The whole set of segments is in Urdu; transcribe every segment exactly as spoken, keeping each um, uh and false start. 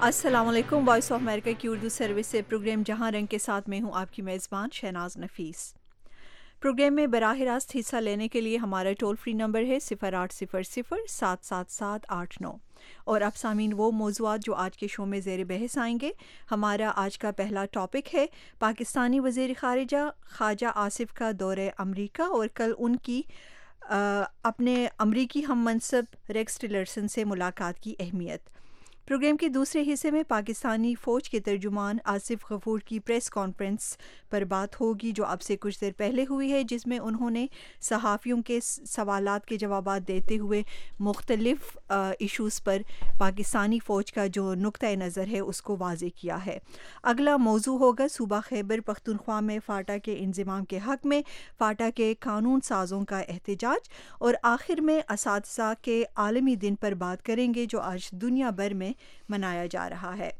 السلام علیکم. وائس آف امریکہ کی اردو سروس سے پروگرام جہاں رنگ کے ساتھ میں ہوں آپ کی میزبان شہناز نفیس. پروگرام میں براہ راست حصہ لینے کے لیے ہمارا ٹول فری نمبر ہے صفر آٹھ صفر صفر سات سات سات آٹھ نو. اور اب سامعین وہ موضوعات جو آج کے شو میں زیر بحث آئیں گے. ہمارا آج کا پہلا ٹاپک ہے پاکستانی وزیر خارجہ خواجہ آصف کا دورہ امریکہ اور کل ان کی آ, اپنے امریکی ہم منصب ریکس ٹیلرسن سے ملاقات کی اہمیت. پروگرام کے دوسرے حصے میں پاکستانی فوج کے ترجمان آصف غفور کی پریس کانفرنس پر بات ہوگی جو اب سے کچھ دیر پہلے ہوئی ہے، جس میں انہوں نے صحافیوں کے سوالات کے جوابات دیتے ہوئے مختلف ایشوز پر پاکستانی فوج کا جو نقطۂ نظر ہے اس کو واضح کیا ہے. اگلا موضوع ہوگا صوبہ خیبر پختونخوا میں فاٹا کے انضمام کے حق میں فاٹا کے قانون سازوں کا احتجاج، اور آخر میں اساتذہ کے عالمی دن پر بات کریں گے جو آج دنیا بھر میں منایا جا رہا ہے.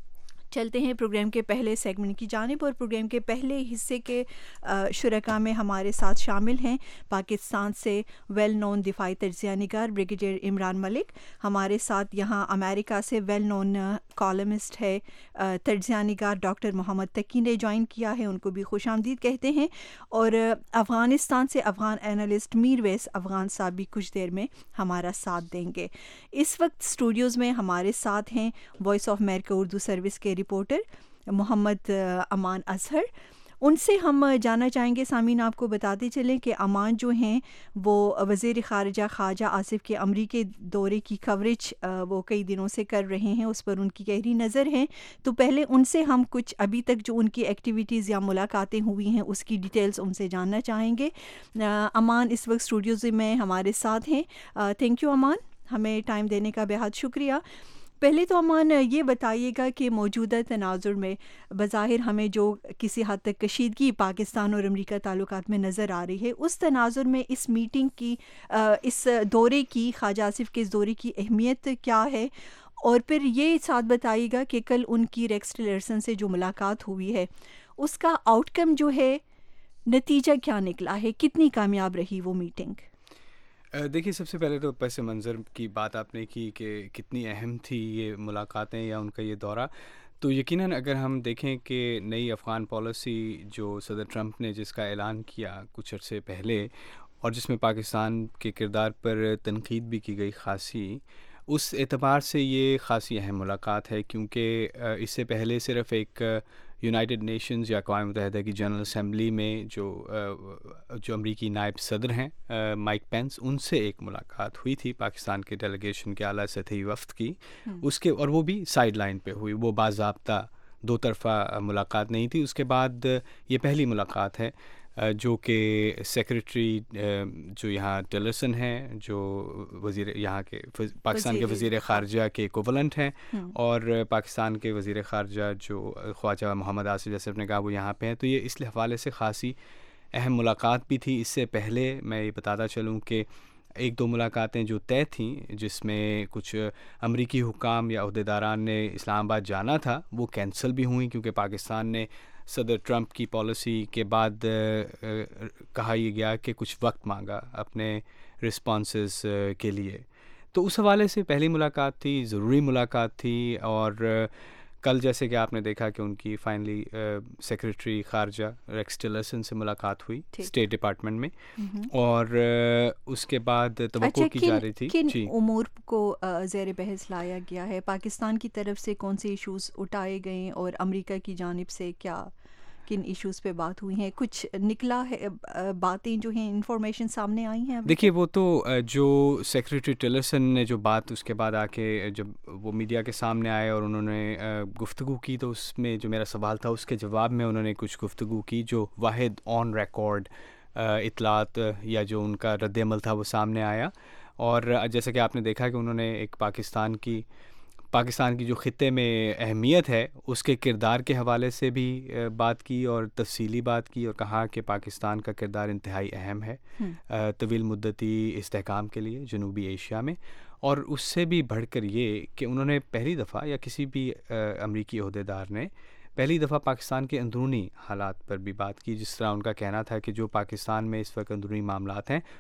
چلتے ہیں پروگرام کے پہلے سیگمنٹ کی جانب، اور پروگرام کے پہلے حصے کے شرکاء میں ہمارے ساتھ شامل ہیں پاکستان سے ویل نون دفاعی تجزیہ نگار بریگیڈیئر عمران ملک، ہمارے ساتھ یہاں امریکہ سے ویل نون کالمسٹ ہے تجزیہ نگار ڈاکٹر محمد تقی نے جوائن کیا ہے، ان کو بھی خوش آمدید کہتے ہیں، اور افغانستان سے افغان اینالسٹ میر ویس افغان صاحب بھی کچھ دیر میں ہمارا ساتھ دیں گے. اس وقت اسٹوڈیوز میں ہمارے ساتھ ہیں voice of America Urdu service کے رپورٹر محمد امان اظہر. ان سے ہم جاننا چاہیں گے، سامعین آپ کو بتاتے چلیں کہ امان جو ہیں وہ وزیر خارجہ خواجہ آصف کے امریکی دورے کی کوریج وہ کئی دنوں سے کر رہے ہیں، اس پر ان کی گہری نظر ہے. تو پہلے ان سے ہم کچھ ابھی تک جو ان کی ایکٹیویٹیز یا ملاقاتیں ہوئی ہیں اس کی ڈیٹیلز ان سے جاننا چاہیں گے. امان اس وقت اسٹوڈیوز میں ہمارے ساتھ ہیں. تھینک یو امان، ہمیں ٹائم دینے کا بہت شکریہ. پہلے تو امان یہ بتائیے گا کہ موجودہ تناظر میں بظاہر ہمیں جو کسی حد تک کشیدگی پاکستان اور امریکہ تعلقات میں نظر آ رہی ہے، اس تناظر میں اس میٹنگ کی اس دورے کی خواجہ آصف کے اس دورے کی اہمیت کیا ہے، اور پھر یہ ساتھ بتائیے گا کہ کل ان کی ریکس ٹیلرسن سے جو ملاقات ہوئی ہے اس کا آؤٹ کم جو ہے، نتیجہ کیا نکلا ہے، کتنی کامیاب رہی وہ میٹنگ؟ دیکھیے، سب سے پہلے تو پس منظر کی بات آپ نے کی کہ کتنی اہم تھی یہ ملاقاتیں یا ان کا یہ دورہ. تو یقیناً اگر ہم دیکھیں کہ نئی افغان پالیسی جو صدر ٹرمپ نے جس کا اعلان کیا کچھ عرصے پہلے، اور جس میں پاکستان کے کردار پر تنقید بھی کی گئی خاصی، اس اعتبار سے یہ خاصی اہم ملاقات ہے، کیونکہ اس سے پہلے صرف ایک یونائٹڈ نیشنز یا اقوام متحدہ کی جنرل اسمبلی میں جو جو امریکی نائب صدر ہیں مائک پینس، ان سے ایک ملاقات ہوئی تھی پاکستان کے ڈیلیگیشن کے اعلیٰ سطحی وفد کی، اس کے اور وہ بھی سائیڈ لائن پہ ہوئی، وہ باضابطہ دو طرفہ ملاقات نہیں تھی. اس کے بعد یہ پہلی ملاقات ہے جو کہ سیکریٹری جو یہاں ٹیلرسن ہیں، جو وزیر یہاں کے پاکستان کے وزیر خارجہ کے ایکوولنٹ ہیں، اور پاکستان کے وزیر خارجہ جو خواجہ محمد آصف جیسے نے کہا وہ یہاں پہ ہیں. تو یہ اس حوالے سے خاصی اہم ملاقات بھی تھی. اس سے پہلے میں یہ بتاتا چلوں کہ ایک دو ملاقاتیں جو طے تھیں جس میں کچھ امریکی حکام یا عہدیداران نے اسلام آباد جانا تھا، وہ کینسل بھی ہوئیں، کیونکہ پاکستان نے صدر ٹرمپ کی پالیسی کے بعد کہا یہ گیا کہ کچھ وقت مانگا اپنے رسپانسز کے لیے. تو اس حوالے سے پہلی ملاقات تھی، ضروری ملاقات تھی. اور کل جیسے کہ آپ نے دیکھا کہ ان کی فائنلی سیکریٹری خارجہ ریکس ٹیلرسن سے ملاقات ہوئی اسٹیٹ ڈپارٹمنٹ میں، اور اس کے بعد توقع کی جا رہی تھی کن امور کو زیر بحث لایا گیا ہے، پاکستان کی طرف سے کون سے ایشوز اٹھائے گئے اور امریکہ کی جانب سے کیا کن ایشوز پہ بات ہوئی ہیں، کچھ نکلا ہے باتیں جو ہیں انفارمیشن سامنے آئی ہیں؟ دیکھیے، وہ تو جو سیکریٹری ٹیلرسن نے جو بات اس کے بعد آ کے جب وہ میڈیا کے سامنے آئے اور انہوں نے گفتگو کی، تو اس میں جو میرا سوال تھا اس کے جواب میں انہوں نے کچھ گفتگو کی جو واحد آن ریکارڈ اطلاعات یا جو ان کا رد عمل تھا وہ سامنے آیا. اور جیسا کہ آپ نے دیکھا کہ انہوں نے ایک پاکستان کی پاکستان کی جو خطے میں اہمیت ہے اس کے کردار کے حوالے سے بھی بات کی اور تفصیلی بات کی، اور کہا کہ پاکستان کا کردار انتہائی اہم ہے طویل مدتی استحکام کے لیے جنوبی ایشیا میں. اور اس سے بھی بڑھ کر یہ کہ انہوں نے پہلی دفعہ یا کسی بھی امریکی عہدیدار نے پہلی دفعہ پاکستان کے اندرونی حالات پر بھی بات کی، جس طرح ان کا کہنا تھا کہ جو پاکستان میں اس وقت اندرونی معاملات ہیں وہ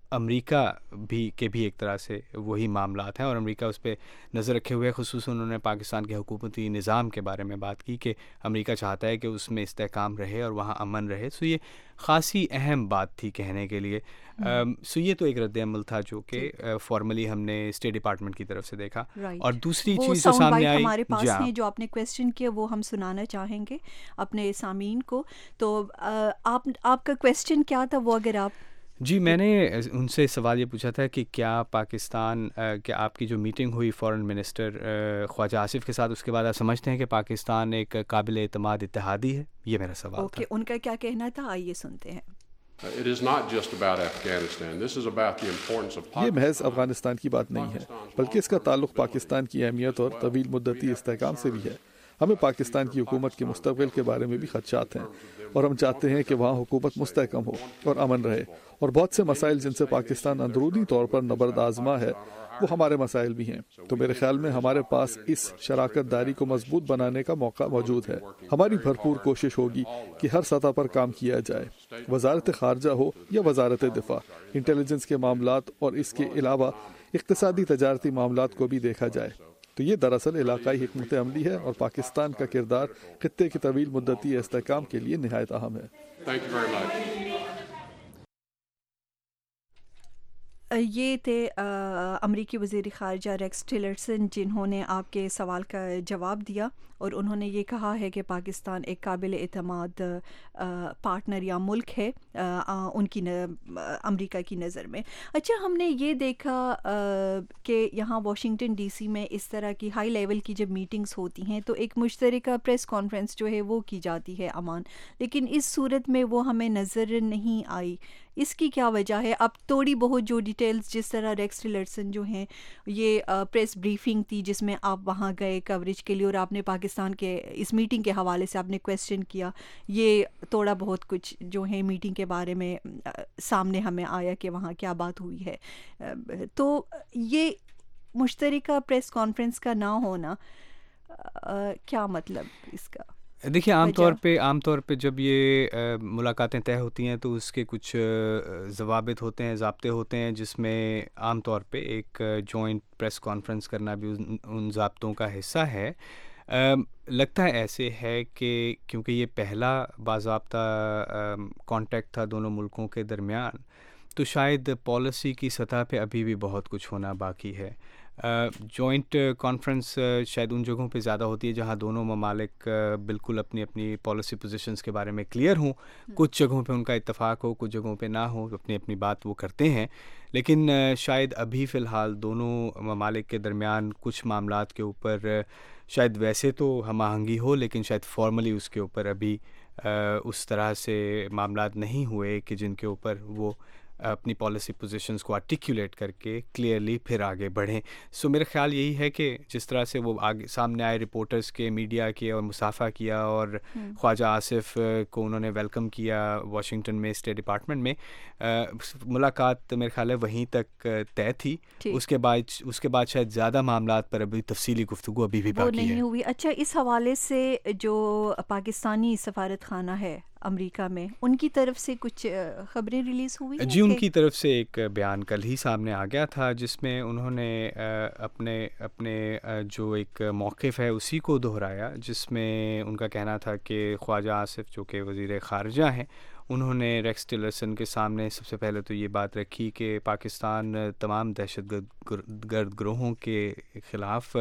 امریکہ بھی کے بھی ایک طرح سے وہی معاملات ہیں اور امریکہ اس پہ نظر رکھے ہوئے خصوصاً انہوں نے پاکستان کے حکومتی نظام کے بارے میں بات کی کہ امریکہ چاہتا ہے کہ اس میں استحکام رہے اور وہاں امن رہے. سو یہ خاصی اہم بات تھی کہنے کے لیے. سو یہ تو ایک رد عمل تھا جو کہ فارملی ہم نے اسٹیٹ ڈپارٹمنٹ کی طرف سے دیکھا. اور دوسری چیز جو سامنے آئی ہمارے پاس ہیں جو آپ نے کویسچن کیا وہ ہم سنانا چاہیں گے اپنے سامعین کو. تو آپ آپ کا کویسچن کیا تھا وہ اگر آپ. جی میں نے ان سے سوال یہ پوچھا تھا کہ کیا پاکستان کیا آپ کی جو میٹنگ ہوئی فارن منسٹر خواجہ آصف کے ساتھ اس کے بعد آپ سمجھتے ہیں کہ پاکستان ایک قابل اعتماد اتحادی ہے؟ یہ میرا سوال اوکے تھا. ان کا کیا کہنا تھا آئیے سنتے ہیں. It is not just about Afghanistan. This is about the importance of یہ محض افغانستان کی بات نہیں ہے بلکہ اس کا تعلق پاکستان کی اہمیت اور طویل مدتی استحکام سے بھی ہے. ہمیں پاکستان کی حکومت کے مستقبل کے بارے میں بھی خدشات ہیں اور ہم چاہتے ہیں کہ وہاں حکومت مستحکم ہو اور امن رہے. اور بہت سے مسائل جن سے پاکستان اندرونی طور پر نبرد آزما ہے وہ ہمارے مسائل بھی ہیں. تو میرے خیال میں ہمارے پاس اس شراکت داری کو مضبوط بنانے کا موقع موجود ہے. ہماری بھرپور کوشش ہوگی کہ ہر سطح پر کام کیا جائے, وزارت خارجہ ہو یا وزارت دفاع, انٹیلیجنس کے معاملات اور اس کے علاوہ اقتصادی تجارتی معاملات کو بھی دیکھا جائے. تو یہ دراصل علاقائی حکمت عملی ہے اور پاکستان کا کردار خطے کی طویل مدتی استحکام کے لیے نہایت اہم ہے. Thank you very much. یہ تھے امریکی وزیر خارجہ ریکس ٹیلرسن جنہوں نے آپ کے سوال کا جواب دیا اور انہوں نے یہ کہا ہے کہ پاکستان ایک قابل اعتماد پارٹنر یا ملک ہے ان کی امریکہ کی نظر میں. اچھا ہم نے یہ دیکھا کہ یہاں واشنگٹن ڈی سی میں اس طرح کی ہائی لیول کی جب میٹنگز ہوتی ہیں تو ایک مشترکہ پریس کانفرنس جو ہے وہ کی جاتی ہے امان, لیکن اس صورت میں وہ ہمیں نظر نہیں آئی. اس کی کیا وجہ ہے؟ اب تھوڑی بہت جو ڈیٹیلز جس طرح ریکس ٹیلرسن جو ہیں یہ پریس بریفنگ تھی جس میں آپ وہاں گئے کوریج کے لیے اور آپ نے پاکستان کے اس میٹنگ کے حوالے سے آپ نے کویسچن کیا, یہ تھوڑا بہت کچھ جو ہے میٹنگ کے بارے میں سامنے ہمیں آیا کہ وہاں کیا بات ہوئی ہے. تو یہ مشترکہ پریس کانفرنس کا نہ ہونا کیا مطلب اس کا؟ دیکھیے عام طور پہ عام طور پہ جب یہ ملاقاتیں طے ہوتی ہیں تو اس کے کچھ ضوابط ہوتے ہیں, ضابطے ہوتے ہیں, جس میں عام طور پہ ایک جوائنٹ پریس کانفرنس کرنا بھی ان ضابطوں کا حصہ ہے. لگتا ہے ایسے ہے کہ کیونکہ یہ پہلا باضابطہ کانٹیکٹ تھا دونوں ملکوں کے درمیان تو شاید پالیسی کی سطح پہ ابھی بھی بہت کچھ ہونا باقی ہے. جوائنٹ کانفرنس شاید ان جگہوں پہ زیادہ ہوتی ہے جہاں دونوں ممالک بالکل اپنی اپنی پالیسی پوزیشنز کے بارے میں کلیئر ہوں. کچھ جگہوں پہ ان کا اتفاق ہو, کچھ جگہوں پہ نہ ہو, اپنی اپنی بات وہ کرتے ہیں. لیکن شاید ابھی فی الحال دونوں ممالک کے درمیان کچھ معاملات کے اوپر شاید ویسے تو ہم آہنگی ہو لیکن شاید فارملی اس کے اوپر ابھی اس طرح سے معاملات نہیں ہوئے کہ جن کے اوپر وہ اپنی پالیسی پوزیشنز کو آرٹیکولیٹ کر کے کلیئرلی پھر آگے بڑھیں. سو میرا خیال یہی ہے کہ جس طرح سے وہ آگے سامنے آئے رپورٹرز کے, میڈیا کے, اور مصافحہ کیا اور خواجہ آصف کو انہوں نے ویلکم کیا واشنگٹن میں اسٹیٹ ڈپارٹمنٹ میں, ملاقات میرے خیال ہے وہیں تک طے تھی. اس کے بعد اس کے بعد شاید زیادہ معاملات پر ابھی تفصیلی گفتگو ابھی بھی باقی نہیں ہے. ہوئی. اچھا اس حوالے سے جو پاکستانی سفارت خانہ ہے امریکہ میں ان کی طرف سے کچھ خبریں ریلیز ہوئی ہیں؟ جی ان کی طرف سے ایک بیان کل ہی سامنے آ گیا تھا جس میں انہوں نے اپنے اپنے جو ایک موقف ہے اسی کو دہرایا, جس میں ان کا کہنا تھا کہ خواجہ آصف جو کہ وزیر خارجہ ہیں انہوں نے ریکس ٹیلرسن کے سامنے سب سے پہلے تو یہ بات رکھی کہ پاکستان تمام دہشت گرد گروہوں کے خلاف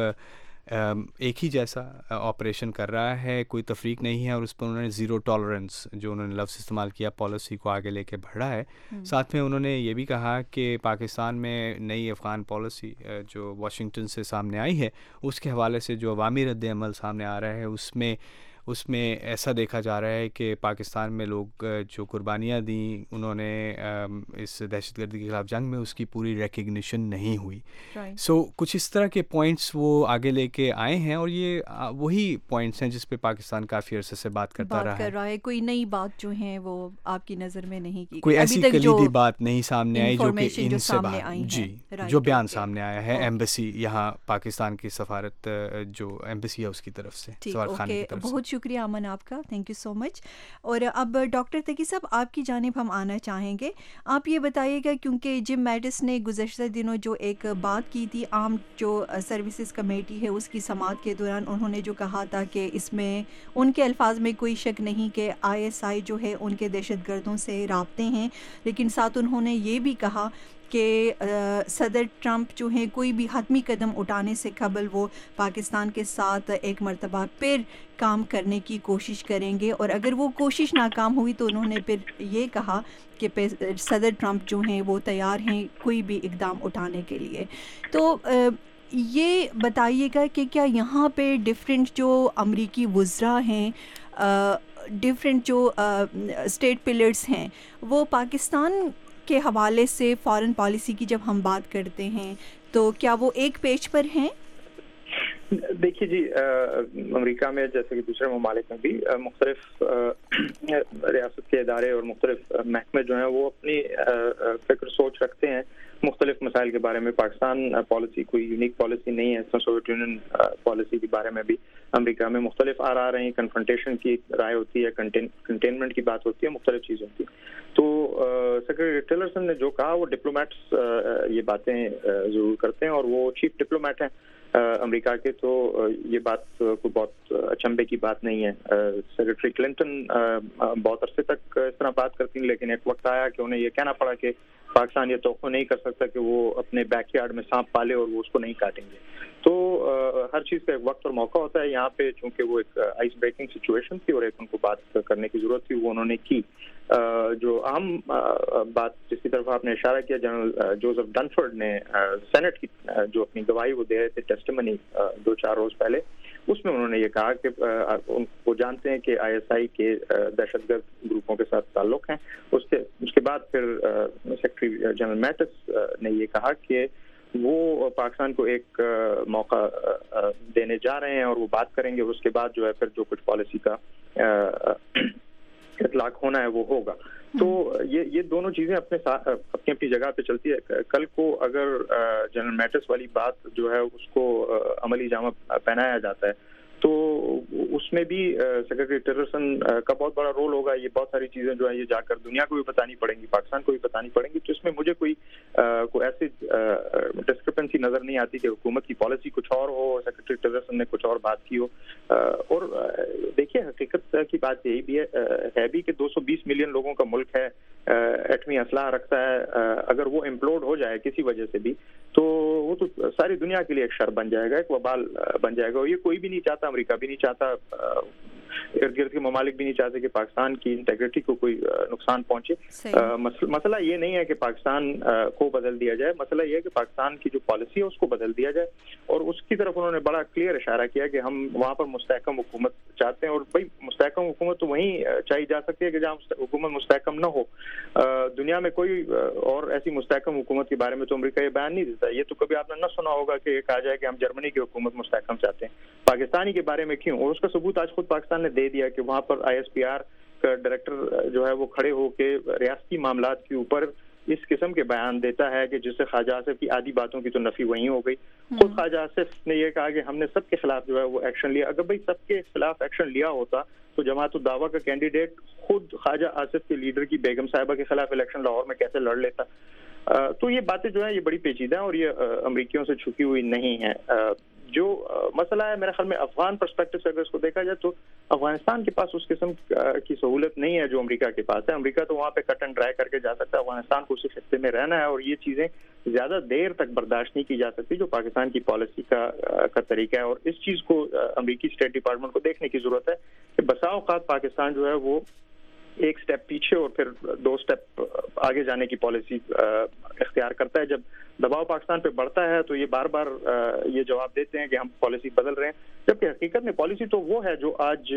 ایک ہی جیسا آپریشن کر رہا ہے, کوئی تفریق نہیں ہے, اور اس پر انہوں نے زیرو ٹالرنس جو انہوں نے لفظ استعمال کیا پالیسی کو آگے لے کے بڑھا ہے. ساتھ میں انہوں نے یہ بھی کہا کہ پاکستان میں نئی افغان پالیسی جو واشنگٹن سے سامنے آئی ہے اس کے حوالے سے جو عوامی رد عمل سامنے آ رہا ہے اس میں اس میں ایسا دیکھا جا رہا ہے کہ پاکستان میں لوگ جو قربانیاں دیں انہوں نے اس دہشت گردی کے خلاف جنگ میں اس کی پوری ریکگنیشن نہیں ہوئی. سو so, کچھ اس طرح کے پوائنٹس وہ آگے لے کے آئے ہیں اور یہ وہی پوائنٹس ہیں جس پہ پاکستان کافی عرصے سے بات کرتا بات رہا کر رہا ہے. کوئی نئی بات جو ہیں وہ آپ کی نظر میں نہیں کی, کوئی ایسی کلیدی بات نہیں سامنے آئی جو کہ ان سے باہر جی جو بیان سامنے آیا ہے ایمبیسی یہاں پاکستان کی سفارت جو ایمبیسی ہے اس کی طرف سے, سفارت خانے کی طرف سے. بہت شکریہ امن آپ کا, تھینک یو سو مچ. اور اب ڈاکٹر تقی صاحب آپ کی جانب ہم آنا چاہیں گے. آپ یہ بتائیے گا, کیونکہ جم میٹس نے گزشتہ دنوں جو ایک بات کی تھی عام جو سروسز کمیٹی ہے اس کی سماعت کے دوران, انہوں نے جو کہا تھا کہ اس میں ان کے الفاظ میں کوئی شک نہیں کہ آئی ایس آئی جو ہے ان کے دہشت گردوں سے رابطے ہیں, لیکن ساتھ انہوں نے یہ بھی کہا کہ صدر ٹرمپ جو ہیں کوئی بھی حتمی قدم اٹھانے سے قبل وہ پاکستان کے ساتھ ایک مرتبہ پھر کام کرنے کی کوشش کریں گے, اور اگر وہ کوشش ناکام ہوئی تو انہوں نے پھر یہ کہا کہ صدر ٹرمپ جو ہیں وہ تیار ہیں کوئی بھی اقدام اٹھانے کے لیے. تو یہ بتائیے گا کہ کیا یہاں پہ ڈفرینٹ جو امریکی وزراء ہیں, ڈفرینٹ جو اسٹیٹ پلرز ہیں, وہ پاکستان کے حوالے سے فارن پالیسی کی جب ہم بات کرتے ہیں تو کیا وہ ایک پیج پر ہیں؟ دیکھیے جی, امریکہ میں جیسے کہ دوسرے ممالک میں بھی مختلف ریاست کے ادارے اور مختلف محکمے جو ہیں وہ اپنی فکر سوچ رکھتے ہیں مختلف مسائل کے بارے میں. پاکستان پالیسی کوئی یونیک پالیسی نہیں ہے. سوویت یونین پالیسی کے بارے میں بھی امریکہ میں مختلف آرا رہے ہیں, کنفرنٹیشن کی رائے ہوتی ہے, کنٹینمنٹ کی بات ہوتی ہے, مختلف چیزیں ہوتی ہیں. تو سیکرٹری ٹیلرسن نے جو کہا وہ ڈپلومیٹس یہ باتیں ضرور کرتے ہیں اور وہ چیف ڈپلومیٹ ہیں امریکہ کے, تو یہ بات کوئی بہت اچنبے کی بات نہیں ہے. سیکرٹری کلنٹن بہت عرصے تک اس طرح بات کرتی ہیں, لیکن ایک وقت آیا کہ انہیں یہ کہنا پڑا کہ پاکستان یہ توقع نہیں کر سکتا کہ وہ اپنے بیک یارڈ میں سانپ پالے اور وہ اس کو نہیں کاٹیں گے. تو ہر چیز کا ایک وقت اور موقع ہوتا ہے. یہاں پہ چونکہ وہ ایک آئس بریکنگ سچویشن تھی اور ایک ان کو بات کرنے کی ضرورت تھی, وہ انہوں نے کی. جو اہم بات جس کی طرف آپ نے اشارہ کیا, جنرل جوزف ڈنفورڈ نے سینٹ کی جو اپنی گواہی وہ دے رہے تھے ٹیسٹیمنی دو چار روز پہلے, اس میں انہوں نے یہ کہا کہ وہ جانتے ہیں کہ آئی ایس آئی کے دہشت گرد گروپوں کے ساتھ تعلق ہیں. اس کے اس کے بعد پھر سیکرٹری جنرل میٹس نے یہ کہا کہ وہ پاکستان کو ایک موقع دینے جا رہے ہیں اور وہ بات کریں گے, اور اس کے بعد جو ہے پھر جو کچھ پالیسی کا اطلاق ہونا ہے وہ ہوگا. تو یہ یہ دونوں چیزیں اپنے اپنی اپنی جگہ پہ چلتی ہے. کل کو اگر جنرل میٹس والی بات جو ہے اس کو عملی جامہ پہنایا جاتا ہے تو اس میں بھی سیکرٹری ٹیلرسن کا بہت بڑا رول ہوگا. یہ بہت ساری چیزیں جو ہیں یہ جا کر دنیا کو بھی بتانی پڑیں گی, پاکستان کو بھی بتانی پڑیں گی. تو اس میں مجھے کوئی کوئی ایسی ڈسکرپنسی نظر نہیں آتی کہ حکومت کی پالیسی کچھ اور ہو, سیکرٹری ٹیلرسن نے کچھ اور بات کی ہو. اور دیکھیے حقیقت کی بات یہی بھی ہے بھی کہ دو سو بیس ملین لوگوں کا ملک ہے, ایٹمی اسلحہ رکھتا ہے. اگر وہ امپلوڈ ہو جائے کسی وجہ سے بھی تو وہ تو ساری دنیا کے لیے ایک شر بن جائے گا, ایک وبال بن جائے گا. اور یہ کوئی بھی نہیں چاہتا, امریکہ بھی نہیں چاہتا, ارد گرد کے ممالک بھی نہیں چاہتے کہ پاکستان کی انٹیگریٹی کو کوئی نقصان پہنچے. مسئلہ یہ نہیں ہے کہ پاکستان کو بدل دیا جائے, مسئلہ یہ ہے کہ پاکستان کی جو پالیسی ہے اس کو بدل دیا جائے. اور اس کی طرف انہوں نے بڑا کلیئر اشارہ کیا کہ ہم وہاں پر مستحکم حکومت چاہتے ہیں. اور بھائی مستحکم حکومت تو وہیں چاہی جا سکتی ہے کہ جہاں حکومت مستحکم نہ ہو. دنیا میں کوئی اور ایسی مستحکم حکومت کے بارے میں تو امریکہ یہ بیان نہیں دیتا. یہ تو کبھی آپ نے نہ سنا ہوگا کہ یہ کہا جائے کہ ہم جرمنی کی حکومت مستحکم چاہتے ہیں, پاکستانی کے بارے میں کیوں؟ اور اس کا ثبوت آج خود پاکستان نے دے دیا کہ وہاں پر آئی ایس پی آر کا ڈائریکٹر جو ہے وہ کھڑے ہو کے ریاستی معاملات کے اوپر اس قسم کے بیان دیتا ہے کہ جس سے خواجہ آصف کی آدھی باتوں کی تو نفی وہیں ہو گئی. خود خواجہ آصف نے یہ کہا کہ ہم نے سب کے خلاف جو ہے وہ ایکشن لیا. اگر بھائی سب کے خلاف ایکشن لیا ہوتا تو جماعت الدعویٰ کا کینڈیڈیٹ خود خواجہ آصف کے لیڈر کی بیگم صاحبہ کے خلاف الیکشن لاہور میں کیسے لڑ لیتا؟ تو یہ باتیں جو ہیں یہ بڑی پیچیدہ ہیں اور یہ امریکیوں سے چھپی ہوئی نہیں ہیں. جو مسئلہ ہے میرے خیال میں افغان پرسپیکٹو سے اگر اس کو دیکھا جائے تو افغانستان کے پاس اس قسم کی سہولت نہیں ہے جو امریکہ کے پاس ہے. امریکہ تو وہاں پہ کٹ اینڈ ڈرائی کر کے جا سکتا ہے, افغانستان کو اسی خطے میں رہنا ہے اور یہ چیزیں زیادہ دیر تک برداشت نہیں کی جا سکتی جو پاکستان کی پالیسی کا کا طریقہ ہے. اور اس چیز کو امریکی اسٹیٹ ڈپارٹمنٹ کو دیکھنے کی ضرورت ہے کہ بسا اوقات پاکستان جو ہے وہ ایک سٹیپ پیچھے اور پھر دو سٹیپ آگے جانے کی پالیسی اختیار کرتا ہے. جب دباؤ پاکستان پہ بڑھتا ہے تو یہ بار بار یہ جواب دیتے ہیں کہ ہم پالیسی بدل رہے ہیں, جبکہ حقیقت میں پالیسی تو وہ ہے جو آج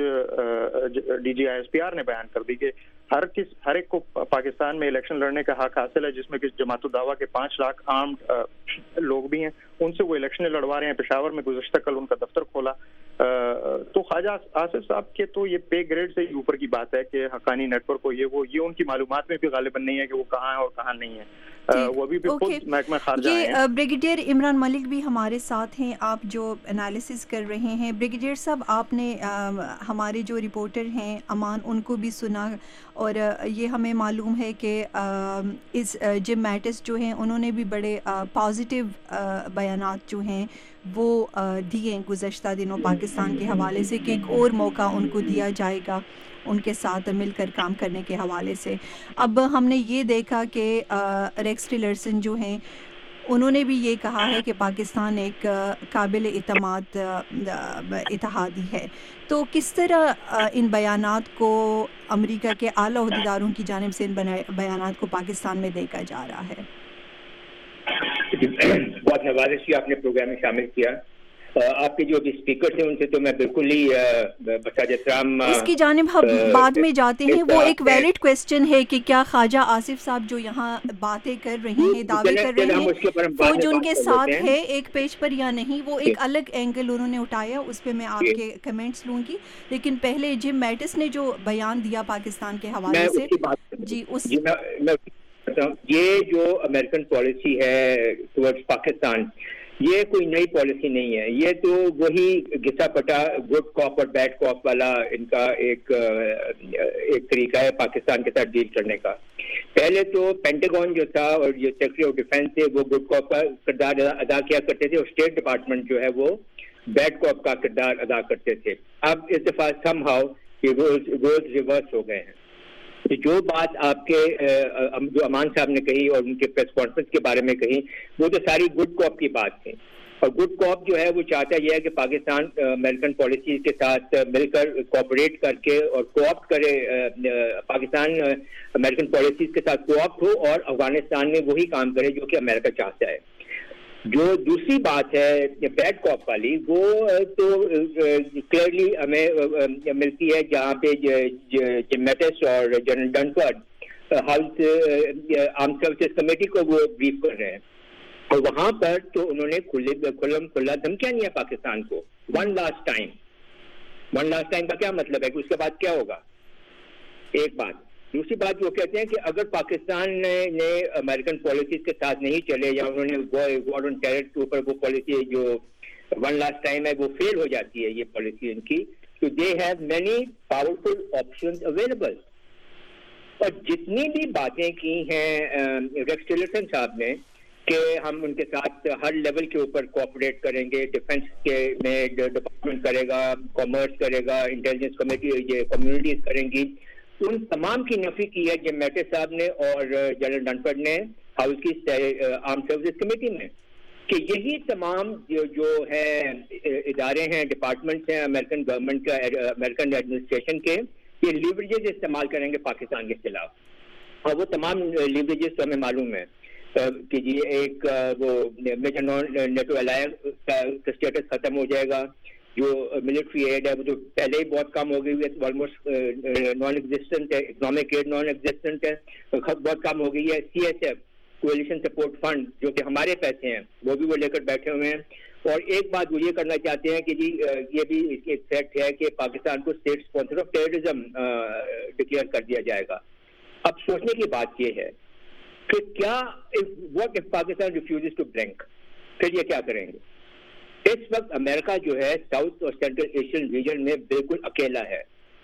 D G I S P R نے بیان کر دی کہ ہر کس ہر ایک کو پاکستان میں الیکشن لڑنے کا حق حاصل ہے, جس میں کہ جماعت الدعویٰ کے پانچ لاکھ آرمڈ لوگ بھی ہیں, ان سے وہ الیکشنیں لڑوا رہے ہیں. پشاور میں گزشتہ کل ان کا دفتر کھولا. تو خواجہ آصف صاحب کے تو یہ پے گریڈ سے ہی اوپر کی بات ہے کہ حقانی نیٹ ورک کو یہ وہ یہ ان کی معلومات میں بھی غالباً نہیں ہے کہ وہ کہاں ہے اور کہاں نہیں ہے. وہ بھی خود محکمہ خارجہ ہیں. بریگیڈیئر عمران ملک بھی ہمارے ساتھ ہیں, آپ جو انالیسس کر رہے ہیں. بریگیڈیئر صاحب, آپ نے ہمارے جو رپورٹر ہیں امان ان کو بھی سنا, اور یہ ہمیں معلوم ہے کہ اس جم میٹس جو ہیں انہوں نے بھی بڑے پازیٹیو بیانات جو ہیں وہ دیے ہیں گزشتہ دنوں پاکستان کے حوالے سے, کہ ایک اور موقع ان کو دیا جائے گا ان کے ساتھ مل کر کام کرنے کے حوالے سے. اب ہم نے یہ دیکھا کہ ریکس ٹیلرسن جو ہیں انہوں نے بھی یہ کہا ہے کہ پاکستان ایک قابل اعتماد اتحادی ہے. تو کس طرح ان بیانات کو امریکہ کے اعلیٰ عہدیداروں کی جانب سے ان بیانات کو پاکستان میں دیکھا جا رہا ہے؟ بہت نوازش کی آپ نے پروگرام میں شامل کیا. آپ کے جو اسپیکر تھے ان سے تو میں بالکل ہی بساط احترام اس کی جانب ہم بعد میں جاتے ہیں. وہ ایک ویلڈ کویسچن ہے کہ کیا خواجہ آصف صاحب جو یہاں باتیں کر رہے ہیں, دعوے کر رہے ہیں, فوج ان کے ساتھ ہے ایک پیج پر یا نہیں, وہ ایک الگ اینگل انہوں نے اٹھایا, اس پہ میں آپ کے کمنٹس لوں گی. لیکن پہلے جم میٹس نے جو بیان دیا پاکستان کے حوالے سے, جی اس یہ جو امریکن پالیسی ہے ٹورڈز پاکستان, یہ کوئی نئی پالیسی نہیں ہے. یہ تو وہی گھسا پٹا گڈ کاپ اور بیڈ کاپ والا ان کا ایک ایک طریقہ ہے پاکستان کے ساتھ ڈیل کرنے کا. پہلے تو پینٹاگون جو تھا اور جو سیکرٹری آف ڈیفینس تھے وہ گڈ کاپ کا کردار ادا کیا کرتے تھے, اور اسٹیٹ ڈپارٹمنٹ جو ہے وہ بیڈ کاپ کا کردار ادا کرتے تھے. اب اس دفعہ سم ہاؤ یہ رولز ریورس ہو گئے ہیں. جو بات آپ کے جو امان صاحب نے کہی اور ان کے پریس کانفرنس کے بارے میں کہی, وہ تو ساری گڈ کاپ کی بات تھی. اور گڈ کاپ جو ہے وہ چاہتا یہ ہے کہ پاکستان امریکن پالیسی کے ساتھ مل کر کوآپریٹ کر کے اور کوآپٹ کرے, پاکستان امریکن پالیسیز کے ساتھ کوآپٹ ہو اور افغانستان میں وہی کام کرے جو کہ امریکہ چاہتا ہے. جو دوسری بات ہے بیڈ کاپ والی, وہ تو کلیئرلی ہمیں ملتی ہے جہاں پہ جم میٹس اور general Dunford house armed services committee کو وہ بریف کر رہے ہیں, اور وہاں پر تو انہوں نے کھلم کھلا دھمکیاں دیا پاکستان کو. One last time, one last time کا کیا مطلب ہے کہ اس کے بعد کیا ہوگا؟ ایک بات. دوسری بات وہ کہتے ہیں کہ اگر پاکستان نے امریکن پالیسیز کے ساتھ نہیں چلے, یا انہوں نے وار آن ٹیرر کے اوپر وہ پالیسی جو ون لاسٹ ٹائم ہے وہ فیل ہو جاتی ہے یہ پالیسی ان کی, تو they have many powerful options available. اور جتنی بھی باتیں کی ہیں ریکس ٹیلرسن صاحب نے کہ ہم ان کے ساتھ ہر لیول کے اوپر کوآپریٹ کریں گے, ڈیفنس کے میں ڈپارٹمنٹ کرے گا, کامرس کرے گا, انٹیلیجنس کمیٹی یہ کمیونٹیز کریں گی, ان تمام کی نفی کی ہے جم میٹس صاحب نے اور جنرل ڈنفرڈ نے ہاؤس کی آرم سروسز کمیٹی میں, کہ یہی تمام جو جو ہے ادارے ہیں, ڈپارٹمنٹس ہیں امریکن گورنمنٹ کا, امریکن ایڈمنسٹریشن کے, یہ لیوریجز استعمال کریں گے پاکستان کے خلاف. اور وہ تمام لیوریجز تو ہمیں معلوم ہے کہ جی ایک وہ میجر نان نیٹو الائنس کا اسٹیٹس ختم ہو جائے گا, جو ملٹری ایڈ ہے وہ تو پہلے ہی بہت کم ہو گئی ہوئی ہے, آلموسٹ نان ایگزسٹنٹ ہے, اکنامک ایڈ نان ایگزسٹنٹ ہے, بہت کم ہو گئی ہے. C S F coalition support fund جو کہ ہمارے پیسے ہیں وہ بھی وہ لے کر بیٹھے ہوئے ہیں. اور ایک بات وہ یہ کرنا چاہتے ہیں کہ جی یہ بھی ایک فیکٹ ہے کہ پاکستان کو state sponsor of terrorism declare کر دیا جائے گا. اب سوچنے کی بات یہ ہے کہ کیا what if Pakistan refuses to blink, پھر یہ کیا کریں گے؟ اس وقت امریکہ جو ہے ساؤتھ اور سینٹرل ایشین ریجن میں بالکل اکیلا ہے.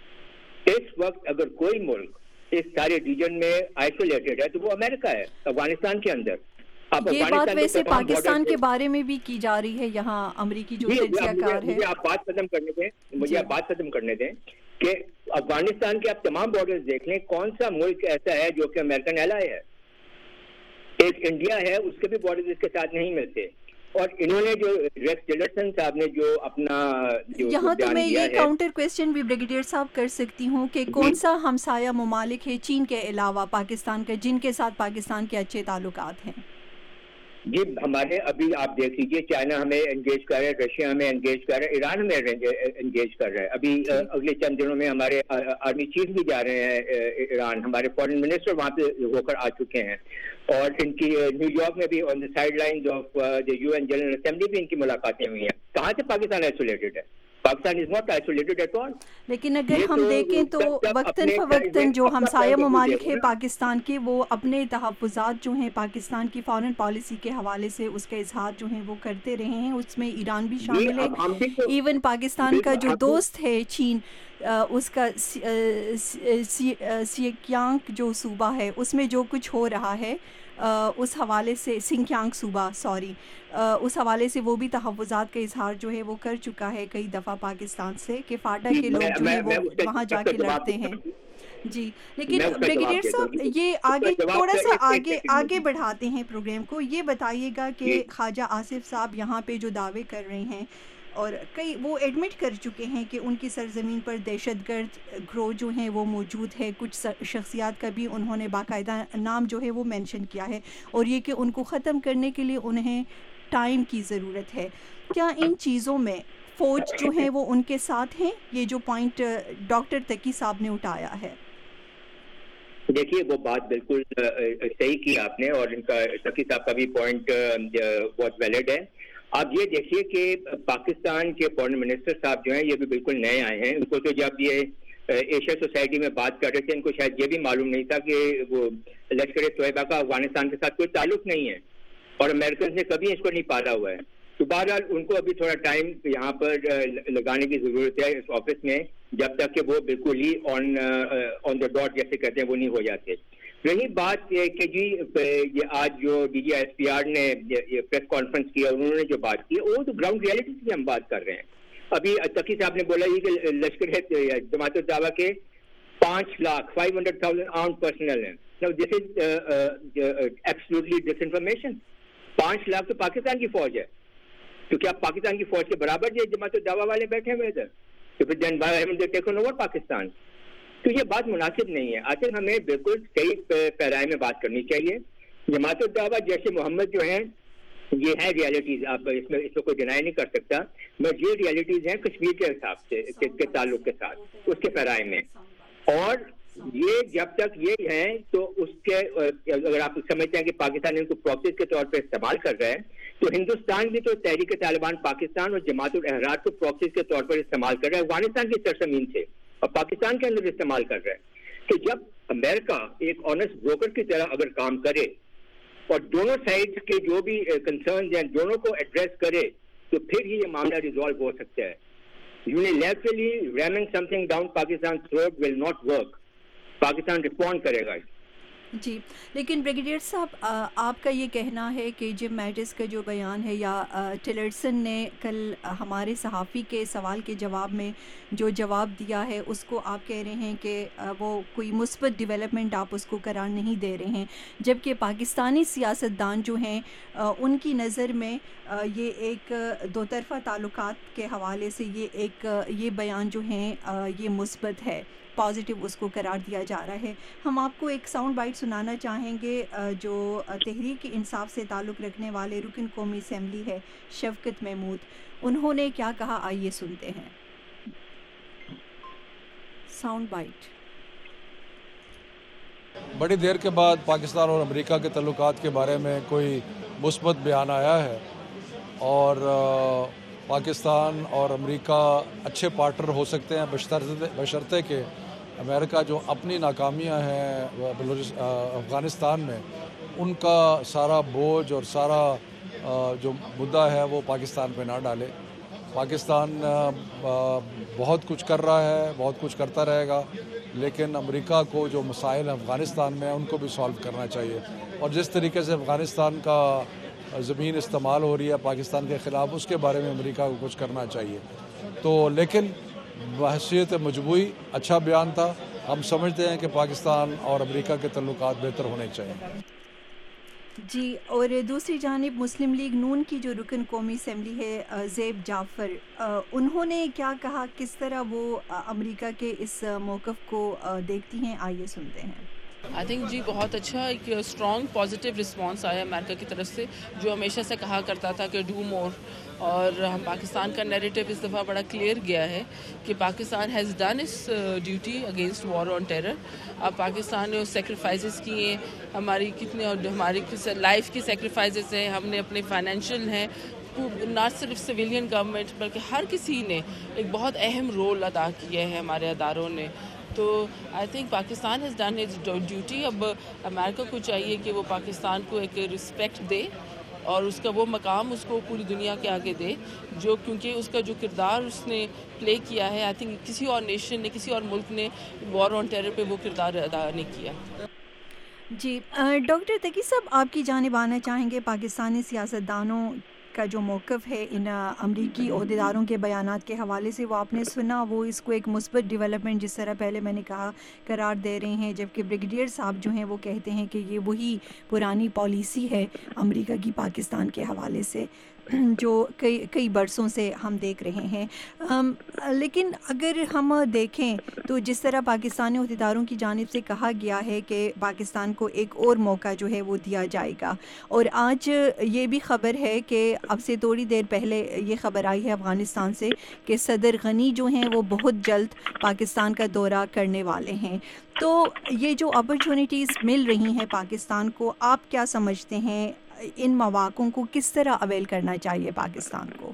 اس وقت اگر کوئی ملک اس سارے ریجن میں آئسولیٹڈ ہے تو وہ امریکہ ہے, افغانستان کے اندر. یہ بات ویسے پاکستان کے بارے میں بھی کی جا رہی ہے یہاں امریکی جو تجزیہ کار ہے. مجھے آپ بات ختم کرنے دیں, مجھے آپ بات ختم کرنے دیں کہ افغانستان کے آپ تمام بارڈرز دیکھ لیں, کون سا ملک ایسا ہے جو کہ امریکن ایلائی ہے؟ ایک انڈیا ہے, اس کے بھی بارڈرز اس کے ساتھ نہیں ملتے. اور انہوں نے جو ریکس ٹیلرسن صاحب نے جو اپنا جو یہاں تو میں یہ کاؤنٹر کویسچن بھی بریگیڈیئر صاحب کر سکتی ہوں کہ کون سا ہمسایہ ممالک ہے چین کے علاوہ پاکستان کا جن کے ساتھ پاکستان کے اچھے تعلقات ہیں؟ جی ہمارے ابھی آپ دیکھ لیجیے, چائنا ہمیں انگیج کر رہا ہے, رشیا ہمیں انگیج کر رہا ہے, ایران ہمیں انگیج کر رہا ہے. ابھی اگلے چند دنوں میں ہمارے آرمی چیف بھی جا رہے ہیں ایران, ہمارے فارن منسٹر وہاں پہ ہو کر آ چکے ہیں, اور ان کی نیو یارک میں بھی on the sidelines of the U N general assembly بھی ان کی ملاقاتیں ہوئی ہیں. کہاں سے پاکستان آئسولیٹڈ ہے؟ Pakistan is not isolated at all. لیکن اگر ہم دیکھیں تو وقتاً فوقتاً جو ہمسایہ ممالک ہیں پاکستان کے وہ اپنے تحفظات جو ہیں پاکستان کی فارن پالیسی کے حوالے سے اس کا اظہار جو ہیں وہ کرتے رہے ہیں. اس میں ایران بھی شامل ہے. ایون پاکستان کا جو دوست ہے چین اس کا سیکیانگ جو صوبہ ہے اس میں جو کچھ ہو رہا ہے اس حوالے سے سنکیانگ صوبہ سوری اس حوالے سے وہ بھی تحفظات کا اظہار جو ہے وہ کر چکا ہے کئی دفعہ پاکستان سے کہ فاٹا کے لوگ جو ہیں وہ وہاں جا کے لڑتے ہیں. جی لیکن بریگیڈیئر صاحب یہ آگے تھوڑا سا آگے آگے بڑھاتے ہیں پروگرام کو. یہ بتائیے گا کہ خواجہ آصف صاحب یہاں پہ جو دعوے کر رہے ہیں اور کئی وہ ایڈمٹ کر چکے ہیں کہ ان کی سرزمین پر دہشت گرد گروہ جو ہیں وہ موجود ہے. کچھ شخصیات کا بھی انہوں نے باقاعدہ نام جو ہے وہ مینشن کیا ہے اور یہ کہ ان کو ختم کرنے کے لیے انہیں ٹائم کی ضرورت ہے. کیا ان چیزوں میں فوج جو ہیں وہ ان کے ساتھ ہیں؟ یہ جو پوائنٹ ڈاکٹر تقی صاحب نے اٹھایا ہے. دیکھیے وہ بات بالکل صحیح کی آپ نے اور ان کا تقی صاحب کا بھی پوائنٹ بہت ویلڈ ہے. آپ یہ دیکھیے کہ پاکستان کے فارن منسٹر صاحب جو ہیں یہ بھی بالکل نئے آئے ہیں. ان کو تو جب یہ ایشیا سوسائٹی میں بات کر رہے تھے ان کو شاید یہ بھی معلوم نہیں تھا کہ وہ لشکر طیبہ کا افغانستان کے ساتھ کوئی تعلق نہیں ہے اور امریکن نے کبھی اس کو نہیں پالا ہوا ہے. تو بہرحال ان کو ابھی تھوڑا ٹائم یہاں پر لگانے کی ضرورت ہے اس آفس میں جب تک کہ وہ بالکل ہی آن آن دا ڈاٹ جیسے کہتے ہیں وہ نہیں ہو جاتے. رہی بات کہ جی یہ آج جو D G I P R R press conference کیا انہوں نے جو بات کی وہ تو گراؤنڈ ریئلٹی کی ہم بات کر رہے ہیں. ابھی تقی صاحب نے بولا یہ کہ لشکر جماعت الدعوہ کے پانچ lakh five hundred thousand armed personnel ہیں. This is absolutely disinformation. پانچ لاکھ تو پاکستان کی فوج ہے تو کیا پاکستان کی فوج کے برابر یہ جماعت الدعوہ والے بیٹھے ہوئے ادھر تو پھر then by having they taken over Pakistan. تو یہ بات مناسب نہیں ہے. آخر ہمیں بالکل صحیح پیرائے میں بات کرنی چاہیے. جماعت الدعوہ جیسے محمد جو ہیں یہ ہے ریالٹیز آپ اس میں اس کو کوئی ڈینائی نہیں کر سکتا. میں یہ ریالٹیز ہیں کشمیر کے حساب سے کے تعلق کے ساتھ اس کے پیرائے میں. اور یہ جب تک یہ ہیں تو اس کے اگر آپ سمجھتے ہیں کہ پاکستان ان کو پروکسی کے طور پہ استعمال کر رہا ہے تو ہندوستان بھی تو تحریک طالبان پاکستان اور جماعت الاحرار کو پروکسی کے طور پر استعمال کر رہا ہے افغانستان کی سرزمین سے اور پاکستان کے اندر استعمال کر رہا ہے. کہ جب امریکہ ایک آنےسٹ بروکر کی طرح اگر کام کرے اور دونوں سائڈ کے جو بھی کنسرنز ہیں دونوں کو ایڈریس کرے تو پھر ہی یہ معاملہ ریزالو ہو سکتا ہے. Unilaterally ramming something down Pakistan throat will not work. Pakistan respond کرے گا. جی لیکن بریگیڈیئر صاحب آپ کا یہ کہنا ہے کہ جم میٹس کا جو بیان ہے یا ٹلرسن نے کل ہمارے صحافی کے سوال کے جواب میں جو جواب دیا ہے اس کو آپ کہہ رہے ہیں کہ وہ کوئی مثبت ڈیولپمنٹ آپ اس کو قرار نہیں دے رہے ہیں جبکہ پاکستانی سیاستدان جو ہیں ان کی نظر میں یہ ایک دو طرفہ تعلقات کے حوالے سے یہ ایک یہ بیان جو ہیں یہ مثبت ہے پازیٹیو اس کو قرار دیا جا رہا ہے. ہم آپ کو ایک ساؤنڈ بائٹ سنانا چاہیں گے جو تحریک انصاف سے تعلق رکھنے والے رکن قومی اسمبلی ہے شفقت محمود انہوں نے کیا کہا آئیے سنتے ہیں. Sound bite. بڑی دیر کے بعد پاکستان اور امریکہ کے تعلقات کے بارے میں کوئی مثبت بیان آیا ہے اور پاکستان اور امریکہ اچھے پارٹنر ہو سکتے ہیں بشرطے کہ امریکہ جو اپنی ناکامیاں ہیں افغانستان میں ان کا سارا بوجھ اور سارا جو مدعا ہے وہ پاکستان پہ نہ ڈالے. پاکستان بہت کچھ کر رہا ہے بہت کچھ کرتا رہے گا لیکن امریکہ کو جو مسائل افغانستان میں ہیں ان کو بھی سالو کرنا چاہیے. اور جس طریقے سے افغانستان کا زمین استعمال ہو رہی ہے پاکستان کے خلاف اس کے بارے میں امریکہ کو کچھ کرنا چاہیے. تو لیکن بحیثیت مجموعی اچھا بیان تھا. ہم سمجھتے ہیں کہ پاکستان اور امریکہ کے تعلقات بہتر ہونے چاہیے. جی اور دوسری جانب مسلم لیگ نون کی جو رکن قومی اسمبلی ہے زیب جعفر انہوں نے کیا کہا کس طرح وہ امریکہ کے اس موقف کو دیکھتی ہیں آئیے سنتے ہیں. آئی تھنک جی بہت اچھا ایک اسٹرانگ پازیٹیو رسپانس آیا امریکہ کی طرف سے جو ہمیشہ سے کہا کرتا تھا کہ ڈو مور اور ہم پاکستان کا نیریٹو اس دفعہ بڑا کلیئر گیا ہے کہ Pakistan has done its duty against war on terror. اب پاکستان نے سیکریفائسز کیے ہیں ہماری کتنے اور ہماری لائف کی سیکریفائسز ہیں ہم نے اپنے فائنینشیل ہیں نہ صرف سویلین گورنمنٹ بلکہ ہر کسی نے ایک بہت اہم رول ادا کیا ہے ہمارے اداروں نے. تو I think Pakistan has done its duty. اب امریکہ کو چاہیے کہ وہ پاکستان کو ایک رسپیکٹ دے اور اس کا وہ مقام اس کو پوری دنیا کے آگے دے جو کیونکہ اس کا جو کردار اس نے پلے کیا ہے آئی تھنک کسی اور نیشن نے کسی اور ملک نے وار آن ٹیرر پہ وہ کردار ادا نہیں کیا. جی ڈاکٹر تقی صاحب آپ کی جانب آنا چاہیں گے. پاکستانی سیاستدانوں کا جو موقف ہے ان امریکی عہدیداروں کے بیانات کے حوالے سے وہ آپ نے سنا, وہ اس کو ایک مثبت ڈیولپمنٹ جس طرح پہلے میں نے کہا قرار دے رہے ہیں, جبکہ بریگیڈیئر صاحب جو ہیں وہ کہتے ہیں کہ یہ وہی پرانی پالیسی ہے امریکہ کی پاکستان کے حوالے سے جو کئی کئی برسوں سے ہم دیکھ رہے ہیں. لیکن اگر ہم دیکھیں تو جس طرح پاکستانی عہدیداروں کی جانب سے کہا گیا ہے کہ پاکستان کو ایک اور موقع جو ہے وہ دیا جائے گا, اور آج یہ بھی خبر ہے کہ اب سے تھوڑی دیر پہلے یہ خبر آئی ہے افغانستان سے کہ صدر غنی جو ہیں وہ بہت جلد پاکستان کا دورہ کرنے والے ہیں. تو یہ جو اپرچونیٹیز مل رہی ہیں پاکستان کو, آپ کیا سمجھتے ہیں ان مواقع کو کس طرح اویل کرنا چاہیے پاکستان کو؟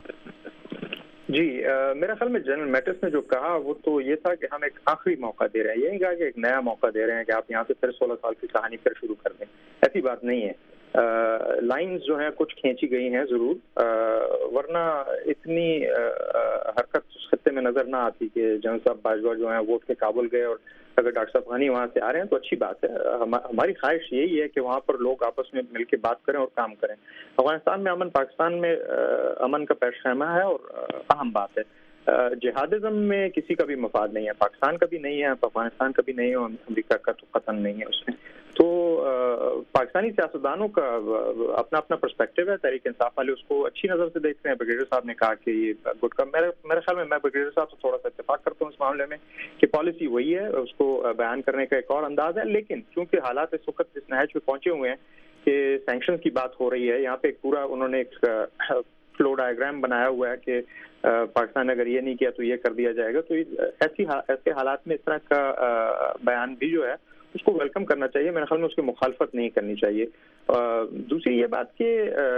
جی میرا خیال میں جنرل میٹس نے جو کہا وہ تو یہ تھا کہ ہم ایک آخری موقع دے رہے ہیں, یہ نہیں کہا کہ ایک نیا موقع دے رہے ہیں کہ آپ یہاں سے پھر سولہ سال کی کہانی پھر شروع کر دیں. ایسی بات نہیں ہے. لائنز جو ہیں کچھ کھینچی گئی ہیں ضرور, ورنہ اتنی حرکت اس خطے میں نظر نہ آتی کہ جنرل صاحب باجوہ جو ہیں ووٹ کے کابل گئے, اور اگر ڈاکٹر صاحب غنی وہاں سے آ رہے ہیں تو اچھی بات ہے. ہماری خواہش یہی ہے کہ وہاں پر لوگ آپس میں مل کے بات کریں اور کام کریں. افغانستان میں امن, پاکستان میں امن کا پیش خیمہ ہے اور اہم بات ہے. جہادزم میں کسی کا بھی مفاد نہیں ہے, پاکستان کا بھی نہیں ہے, افغانستان کا بھی نہیں ہے, اور امریکہ کا تو قطعاً نہیں ہے اس میں. تو پاکستانی سیاستدانوں کا اپنا اپنا پرسپیکٹو ہے. تحریک انصاف والے اس کو اچھی نظر سے دیکھتے ہیں. بریگیڈیئر صاحب نے کہا کہ یہ گڈ کا, میرے میرے خیال میں میں بریگیڈیئر صاحب سے تھوڑا سا اتفاق کرتا ہوں اس معاملے میں کہ پالیسی وہی ہے, اس کو بیان کرنے کا ایک اور انداز ہے. لیکن چونکہ حالات اس وقت اس نہج پہ پہنچے ہوئے ہیں کہ سینکشن کی بات ہو رہی ہے, یہاں پہ ایک پورا انہوں نے ایک فلو ڈائیگرام بنایا ہوا ہے کہ پاکستان نے اگر یہ نہیں کیا تو یہ کر دیا جائے گا. تو ایسی ایسے حالات میں اس طرح کا بیان بھی جو ہے اس کو ویلکم کرنا چاہیے. میرے خیال میں اس کی مخالفت نہیں کرنی چاہیے. دوسری یہ بات کہ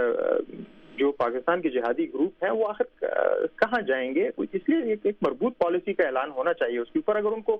جو پاکستان کے جہادی گروپ ہیں وہ آخر کہاں جائیں گے, اس لیے ایک مربوط پالیسی کا اعلان ہونا چاہیے اس کے اوپر. اگر ان کو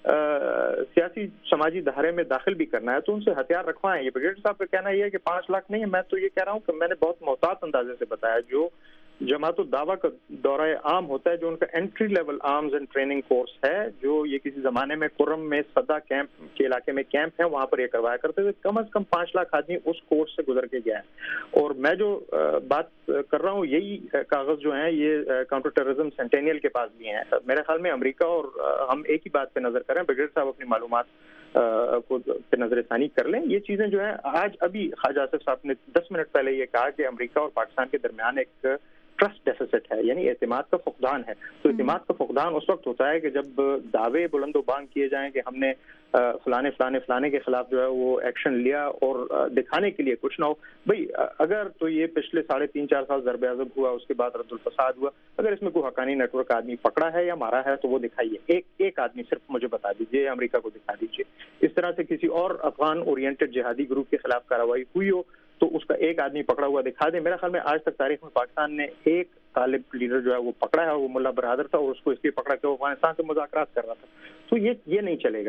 سیاسی سماجی دھارے میں داخل بھی کرنا ہے تو ان سے ہتھیار رکھوائیں. یہ بریگیڈیئر صاحب کا کہنا یہ ہے کہ پانچ لاکھ نہیں ہے, میں تو یہ کہہ رہا ہوں کہ میں نے بہت محتاط اندازے سے بتایا جو جماعت الدعویٰ کا دورہ عام ہوتا ہے, جو ان کا entry level arms and training course ہے, جو یہ کسی زمانے میں کرم میں صدا کیمپ کے علاقے میں کیمپ ہے وہاں پر یہ کروایا کرتے تھے. کم از کم پانچ لاکھ آدمی اس کورس سے گزر کے گیا ہے. اور میں جو بات کر رہا ہوں یہی کاغذ جو ہیں یہ کاؤنٹر ٹیررزم سینٹینیل کے پاس بھی ہیں. میرے خیال میں امریکہ اور ہم ایک ہی بات پہ نظر کریں. بریگیڈیئر صاحب اپنی معلومات کو پہ نظر ثانی کر لیں. یہ چیزیں جو ہیں آج ابھی خواجہ آصف صاحب نے دس منٹ پہلے یہ کہا کہ امریکہ اور پاکستان کے درمیان ایک ٹرسٹ ڈیفیسٹ ہے, یعنی اعتماد کا فقدان ہے. تو اعتماد کا فقدان اس وقت ہوتا ہے کہ جب دعوے بلند و بانگ کیے جائیں کہ ہم نے فلانے فلانے فلانے کے خلاف جو ہے وہ ایکشن لیا اور دکھانے کے لیے کچھ نہ ہو. بھائی اگر تو یہ پچھلے ساڑھے تین چار سال ضرب عضب ہوا, اس کے بعد رد الفساد ہوا, اگر اس میں کوئی حقانی نیٹ ورک آدمی پکڑا ہے یا مارا ہے تو وہ دکھائیے. ایک ایک آدمی صرف مجھے بتا دیجیے, امریکہ کو دکھا دیجیے. اس طرح سے کسی اور افغان اورینٹڈ جہادی گروپ کے خلاف کارروائی ہوئی ہو تو اس کا ایک آدمی پکڑا ہوا دکھا دیں. میرا خیال میں آج تک تاریخ میں پاکستان نے ایک طالب لیڈر جو ہے وہ پکڑا ہے, وہ ملا برادر تھا, اور اس کو اس لیے پکڑا کہ وہ افغانستان سے مذاکرات کر رہا تھا. تو یہ یہ نہیں چلے گا.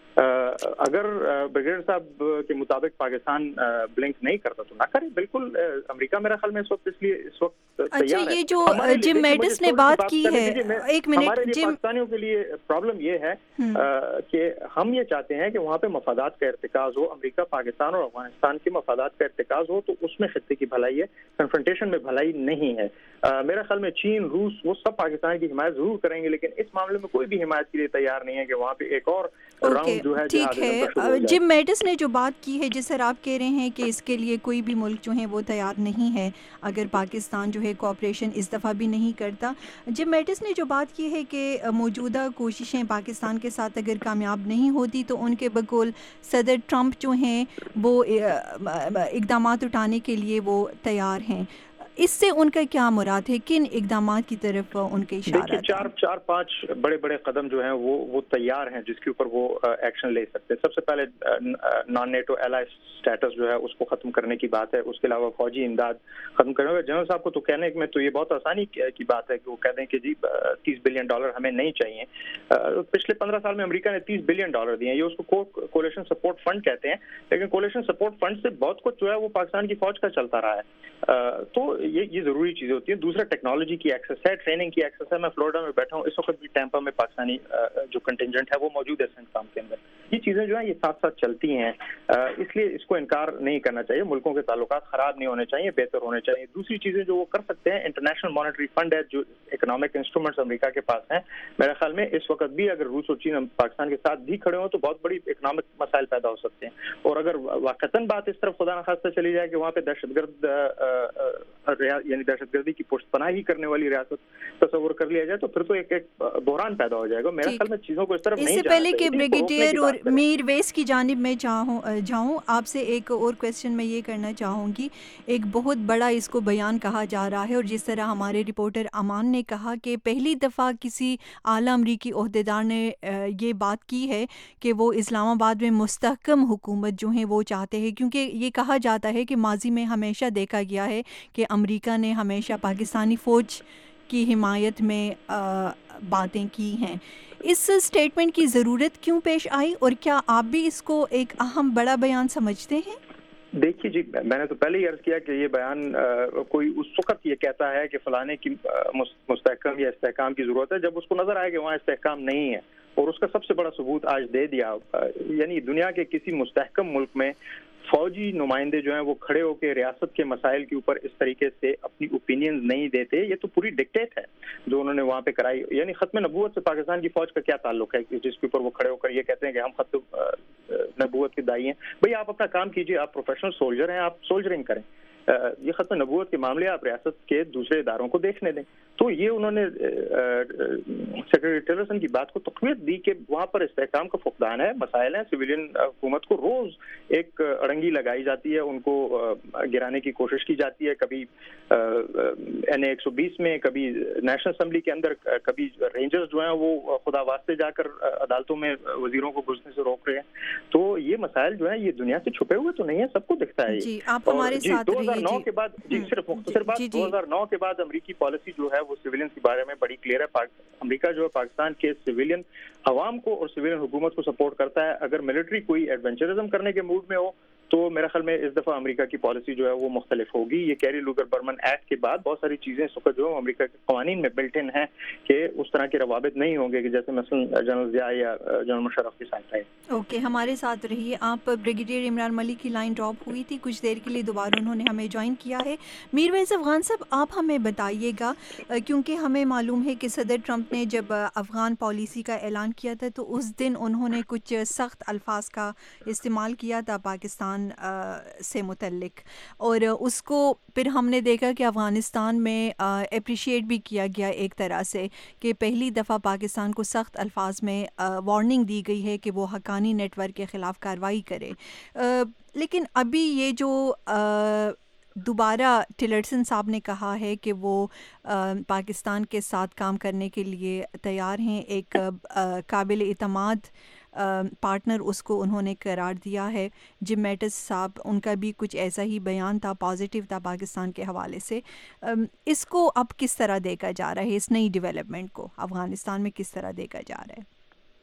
اگر بریگیڈیئر صاحب کے مطابق پاکستان بلنک نہیں کرتا تو نہ کرے. بالکل امریکہ میرا خیال میں اس وقت اس لیے اس وقت اچھا یہ جو جم میٹس نے بات کی ہے, ایک منٹ, ہمارے لیے پاکستانیوں کے لیے پرابلم یہ ہے کہ ہم یہ چاہتے ہیں کہ وہاں پہ مفادات کا ارتکاز ہو. امریکہ پاکستان اور افغانستان کے مفادات کا ارتکاز ہو تو اس میں خطے کی بھلائی ہے, کنفرنٹیشن میں بھلائی نہیں ہے. میرا خیال میں چین, روس, وہ سب پاکستان کی حمایت ضرور کریں گے, لیکن اس معاملے میں کوئی بھی حمایت کے لیے تیار نہیں ہے کہ وہاں پہ ایک اور راؤنڈ جو ہے. ٹھیک ہے, جم میٹس نے جو بات کی ہے جس طرح آپ کہہ رہے ہیں کہ اس کے لیے کوئی بھی ملک جو ہے وہ تیار نہیں ہے اگر پاکستان جو ہے کوآپریشن اس دفعہ بھی نہیں کرتا. جم میٹس نے جو بات کی ہے کہ موجودہ کوششیں پاکستان کے ساتھ اگر کامیاب نہیں ہوتی تو ان کے بقول صدر ٹرمپ جو ہیں وہ اقدامات اٹھانے کے لیے وہ تیار ہیں. اس سے ان کا کیا مراد ہے؟ کن اقدامات کی طرف ان کے اشارہ؟ دیکھیے چار چار پانچ بڑے بڑے قدم جو ہیں وہ وہ تیار ہیں جس کے اوپر وہ ایکشن لے سکتے ہیں. سب سے پہلے نان نیٹو ایلائی اسٹیٹس جو ہے اس کو ختم کرنے کی بات ہے. اس کے علاوہ فوجی امداد ختم کرنے. جنرل صاحب کو تو کہنے میں تو یہ بہت آسانی کی بات ہے کہ وہ کہہ دیں کہ جی تیس بلین ڈالر ہمیں نہیں چاہیے. پچھلے پندرہ سال میں امریکہ نے تیس بلین ڈالر دیے ہیں. یہ اس کو کولیشن سپورٹ فنڈ کہتے ہیں, لیکن کولیشن سپورٹ فنڈ سے بہت کچھ جو ہے وہ پاکستان کی فوج کا چلتا رہا ہے. تو یہ یہ ضروری چیزیں ہوتی ہیں. دوسرا ٹیکنالوجی کی ایکسیس ہے, ٹریننگ کی ایکسیس ہے. میں فلوریڈا میں بیٹھا ہوں اس وقت بھی, ٹیمپا میں پاکستانی جو کنٹینجنٹ ہے وہ موجود ہے سینٹ کام کے اندر. یہ چیزیں جو ہیں یہ ساتھ ساتھ چلتی ہیں, اس لیے اس کو انکار نہیں کرنا چاہیے. ملکوں کے تعلقات خراب نہیں ہونے چاہیے, بہتر ہونے چاہیے. دوسری چیزیں جو وہ کر سکتے ہیں, انٹرنیشنل مانیٹری فنڈ ہے, جو اکنامک انسٹرومنٹس امریکہ کے پاس ہیں. میرے خیال میں اس وقت بھی اگر روس اور چین پاکستان کے ساتھ بھی کھڑے ہوں تو بہت بڑی اکنامک مسائل پیدا ہو سکتے ہیں. اور اگر واقعتاً بات اس طرف خدا نخواستہ چلی جائے کہ وہاں پہ دہشت گرد یعنی دہشت گردی کی پشت پناہی کرنے والی ریاست تصور کر لیا جائے تو پھر تو ایک ایک بحران پیدا ہو جائے گا. میرے خیال میں چیزوں کو اس طرف نہیں اس سے پہلے کہ بریگیڈیئر اور میر ویس کی جانب میں جاؤں, آپ سے ایک اور کویسچن میں یہ کرنا چاہوں گی. ایک بہت بڑا اس کو بیان کہا جا رہا ہے, اور جس طرح ہمارے رپورٹر امان نے کہا کہ پہلی دفعہ کسی اعلیٰ امریکی عہدیدار نے یہ بات کی ہے کہ وہ اسلام آباد میں مستحکم حکومت جو ہیں وہ چاہتے ہیں, کیونکہ یہ کہا جاتا ہے کہ ماضی میں ہمیشہ دیکھا گیا ہے کہ امریکہ نے ہمیشہ پاکستانی فوج کی حمایت میں باتیں کی ہیں. اس سٹیٹمنٹ کی ضرورت کیوں پیش آئی, اور کیا آپ بھی اس کو ایک اہم بڑا بیان سمجھتے ہیں؟ دیکھیے جی, میں نے تو پہلے ہی عرض کیا کہ یہ بیان کوئی اس وقت یہ کہتا ہے کہ فلانے کی مستحکم یا استحکام کی ضرورت ہے جب اس کو نظر آئے کہ وہاں استحکام نہیں ہے. اور اس کا سب سے بڑا ثبوت آج دے دیا. یعنی دنیا کے کسی مستحکم ملک میں فوجی نمائندے جو ہیں وہ کھڑے ہو کے ریاست کے مسائل کے اوپر اس طریقے سے اپنی اوپینینز نہیں دیتے. یہ تو پوری ڈکٹیٹ ہے جو انہوں نے وہاں پہ کرائی. یعنی ختم نبوت سے پاکستان کی فوج کا کیا تعلق ہے جس کے اوپر وہ کھڑے ہو کر یہ کہتے ہیں کہ ہم ختم نبوت کے دائی ہیں. بھئی آپ اپنا کام کیجئے, آپ پروفیشنل سولجر ہیں, آپ سولجرنگ کریں. یہ ختم نبوت کے معاملے آپ ریاست کے دوسرے اداروں کو دیکھنے دیں. تو یہ انہوں نے سیکرٹری ٹیلرسن کی بات کو تقویت دی کہ وہاں پر استحکام کا فقدان ہے, مسائل ہیں. سویلین حکومت کو روز ایک اڑنگی لگائی جاتی ہے, ان کو گرانے کی کوشش کی جاتی ہے, کبھی این اے ایک سو بیس میں, کبھی نیشنل اسمبلی کے اندر, کبھی رینجرز جو ہیں وہ خدا واسطے جا کر عدالتوں میں وزیروں کو گھسنے سے روک رہے ہیں. تو یہ مسائل جو ہیں یہ دنیا سے چھپے ہوئے تو نہیں ہیں, سب کو دکھتا ہے. جی آپ ہمارے ساتھ دو ہزار نو کے بعد, جی صرف مختصر بات, دو ہزار نو کے بعد امریکی پالیسی جو ہے وہ سویلین کے بارے میں بڑی کلیئر ہے. امریکہ جو ہے پاکستان کے سویلین عوام کو اور سویلین حکومت کو سپورٹ کرتا ہے. اگر ملٹری کوئی ایڈونچرزم کرنے کے موڈ میں ہو تو میرے خیال میں اس دفعہ امریکہ کی پالیسی جو ہے وہ مختلف ہوگی. یہ کیری لوگر برمن ایکٹ کے بعد بہت ساری چیزیں اس وقت جو امریکہ کے قوانین میں بلٹ ان ہیں کہ اس طرح کے روابط نہیں ہوں گے کہ جیسے مثلا جنرل ضیاء یا جنرل مشرف کے ساتھ ہے. اوکے, ہمارے ساتھ رہیے آپ. بریگیڈیئر عمران ملک کی لائن ڈراپ ہوئی تھی, کچھ دیر کے لیے دوبارہ انہوں نے ہمیں جوائن کیا ہے. میر ویس افغان صاحب, آپ ہمیں بتائیے گا, کیونکہ ہمیں معلوم ہے کہ صدر ٹرمپ نے جب افغان پالیسی کا اعلان کیا تھا تو اس دن انہوں نے کچھ سخت الفاظ کا استعمال کیا تھا پاکستان سے متعلق, اور اس کو پھر ہم نے دیکھا کہ افغانستان میں اپریشیٹ بھی کیا گیا ایک طرح سے کہ پہلی دفعہ پاکستان کو سخت الفاظ میں وارننگ دی گئی ہے کہ وہ حقانی نیٹ ورک کے خلاف کارروائی کرے. لیکن ابھی یہ جو دوبارہ ٹلرسن صاحب نے کہا ہے کہ وہ پاکستان کے ساتھ کام کرنے کے لیے تیار ہیں, ایک قابل اعتماد پارٹنر اس کو انہوں نے قرار دیا ہے. جم میٹس صاحب, ان کا بھی کچھ ایسا ہی بیان تھا, پازیٹیو تھا پاکستان کے حوالے سے. اس کو اب کس طرح دیکھا جا رہا ہے, اس نئی ڈیولپمنٹ کو افغانستان میں کس طرح دیکھا جا رہا ہے؟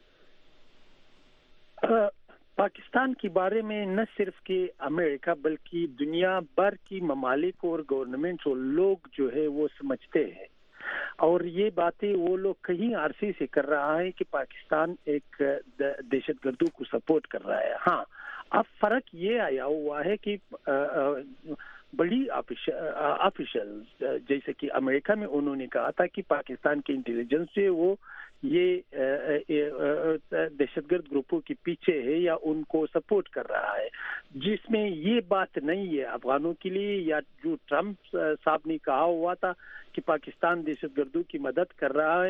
پاکستان کے بارے میں نہ صرف کہ امریکہ بلکہ دنیا بھر کی ممالک اور گورنمنٹ اور لوگ جو ہے وہ سمجھتے ہیں, اور یہ باتیں وہ لوگ کہیں عرصے سے کر رہا ہے کہ پاکستان ایک دہشت گردوں کو سپورٹ کر رہا ہے. ہاں, اب فرق یہ آیا ہوا ہے کہ بڑی آفیشل جیسے کہ امریکہ میں انہوں نے کہا تھا کہ پاکستان کی انٹیلیجنس جو ہے وہ یہ دہشت گرد گروپوں کے پیچھے ہے یا ان کو سپورٹ کر رہا ہے, جس میں یہ بات نہیں ہے افغانوں کے لیے. یا جو ٹرمپ صاحب نے کہا ہوا تھا کہ پاکستان دہشت گردوں کی مدد کر رہا ہے,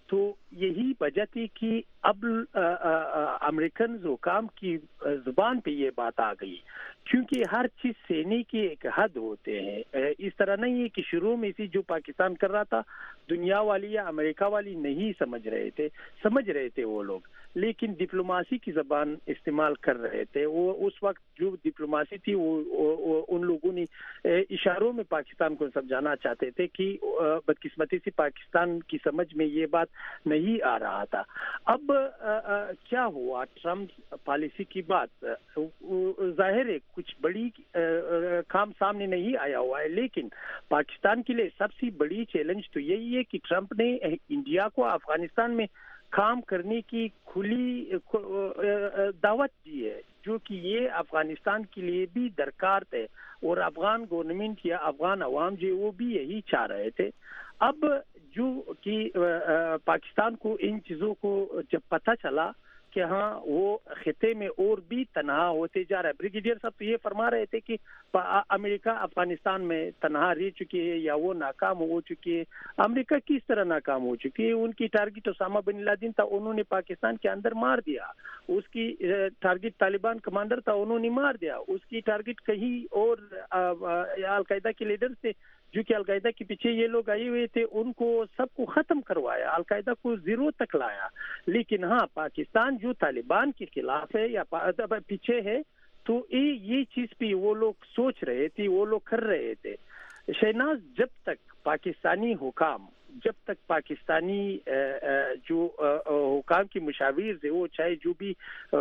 تو یہی وجہ تھی کہ اب امریکن حکام کی زبان پہ یہ بات آ گئی، کیونکہ ہر چیز سینے کی ایک حد ہوتے ہیں. اس طرح نہیں ہے کہ شروع میں اسی جو پاکستان کر رہا تھا دنیا والی یا امریکہ والی نہیں سمجھ رہے تھے، سمجھ رہے تھے وہ لوگ، لیکن ڈپلوماسی کی زبان استعمال کر رہے تھے. وہ اس وقت جو ڈپلوماسی تھی وہ ان لوگوں نے اشاروں میں پاکستان کو سمجھانا چاہتے تھے کہ بدقسمتی سے پاکستان کی سمجھ میں یہ بات نہیں آ رہا تھا. اب کیا ہوا، ٹرمپ پالیسی کی بات ظاہر ہے کچھ بڑی کام سامنے نہیں آیا ہوا ہے، لیکن پاکستان کے لیے سب سے بڑی چیلنج تو یہی ہے کہ ٹرمپ نے انڈیا کو افغانستان میں کام کرنے کی کھلی دعوت دی ہے، جو کہ یہ افغانستان کے لیے بھی درکار تھے، اور افغان گورنمنٹ یا افغان عوام جو وہ بھی یہی چاہ رہے تھے. اب جو کہ پاکستان کو ان چیزوں کو جب پتہ چلا کہ ہاں وہ خطے میں اور بھی تنہا ہوتے جا رہا ہے. بریگیڈیئر صاحب تو یہ فرما رہے تھے کہ امریکہ افغانستان میں تنہا رہ چکی ہے یا وہ ناکام ہو چکی ہے. امریکہ کس طرح ناکام ہو چکی ہے؟ ان کی ٹارگٹ اسامہ بن لادن تھا، انہوں نے پاکستان کے اندر مار دیا. اس کی ٹارگٹ طالبان کمانڈر تھا، انہوں نے مار دیا. اس کی ٹارگٹ کہیں اور القاعدہ کے لیڈر تھے جو کہ القاعدہ کے پیچھے یہ لوگ آئے ہوئے تھے، ان کو سب کو ختم کروایا، القاعدہ کو زیرو تک لایا. لیکن ہاں پاکستان جو طالبان کے خلاف ہے یا پیچھے ہے، تو یہ چیز پہ وہ لوگ سوچ رہے تھے، وہ لوگ کر رہے تھے. شہناز، جب تک پاکستانی حکام، جب تک پاکستانی جو حکام کی مشاور ہے، وہ چاہے جو بھی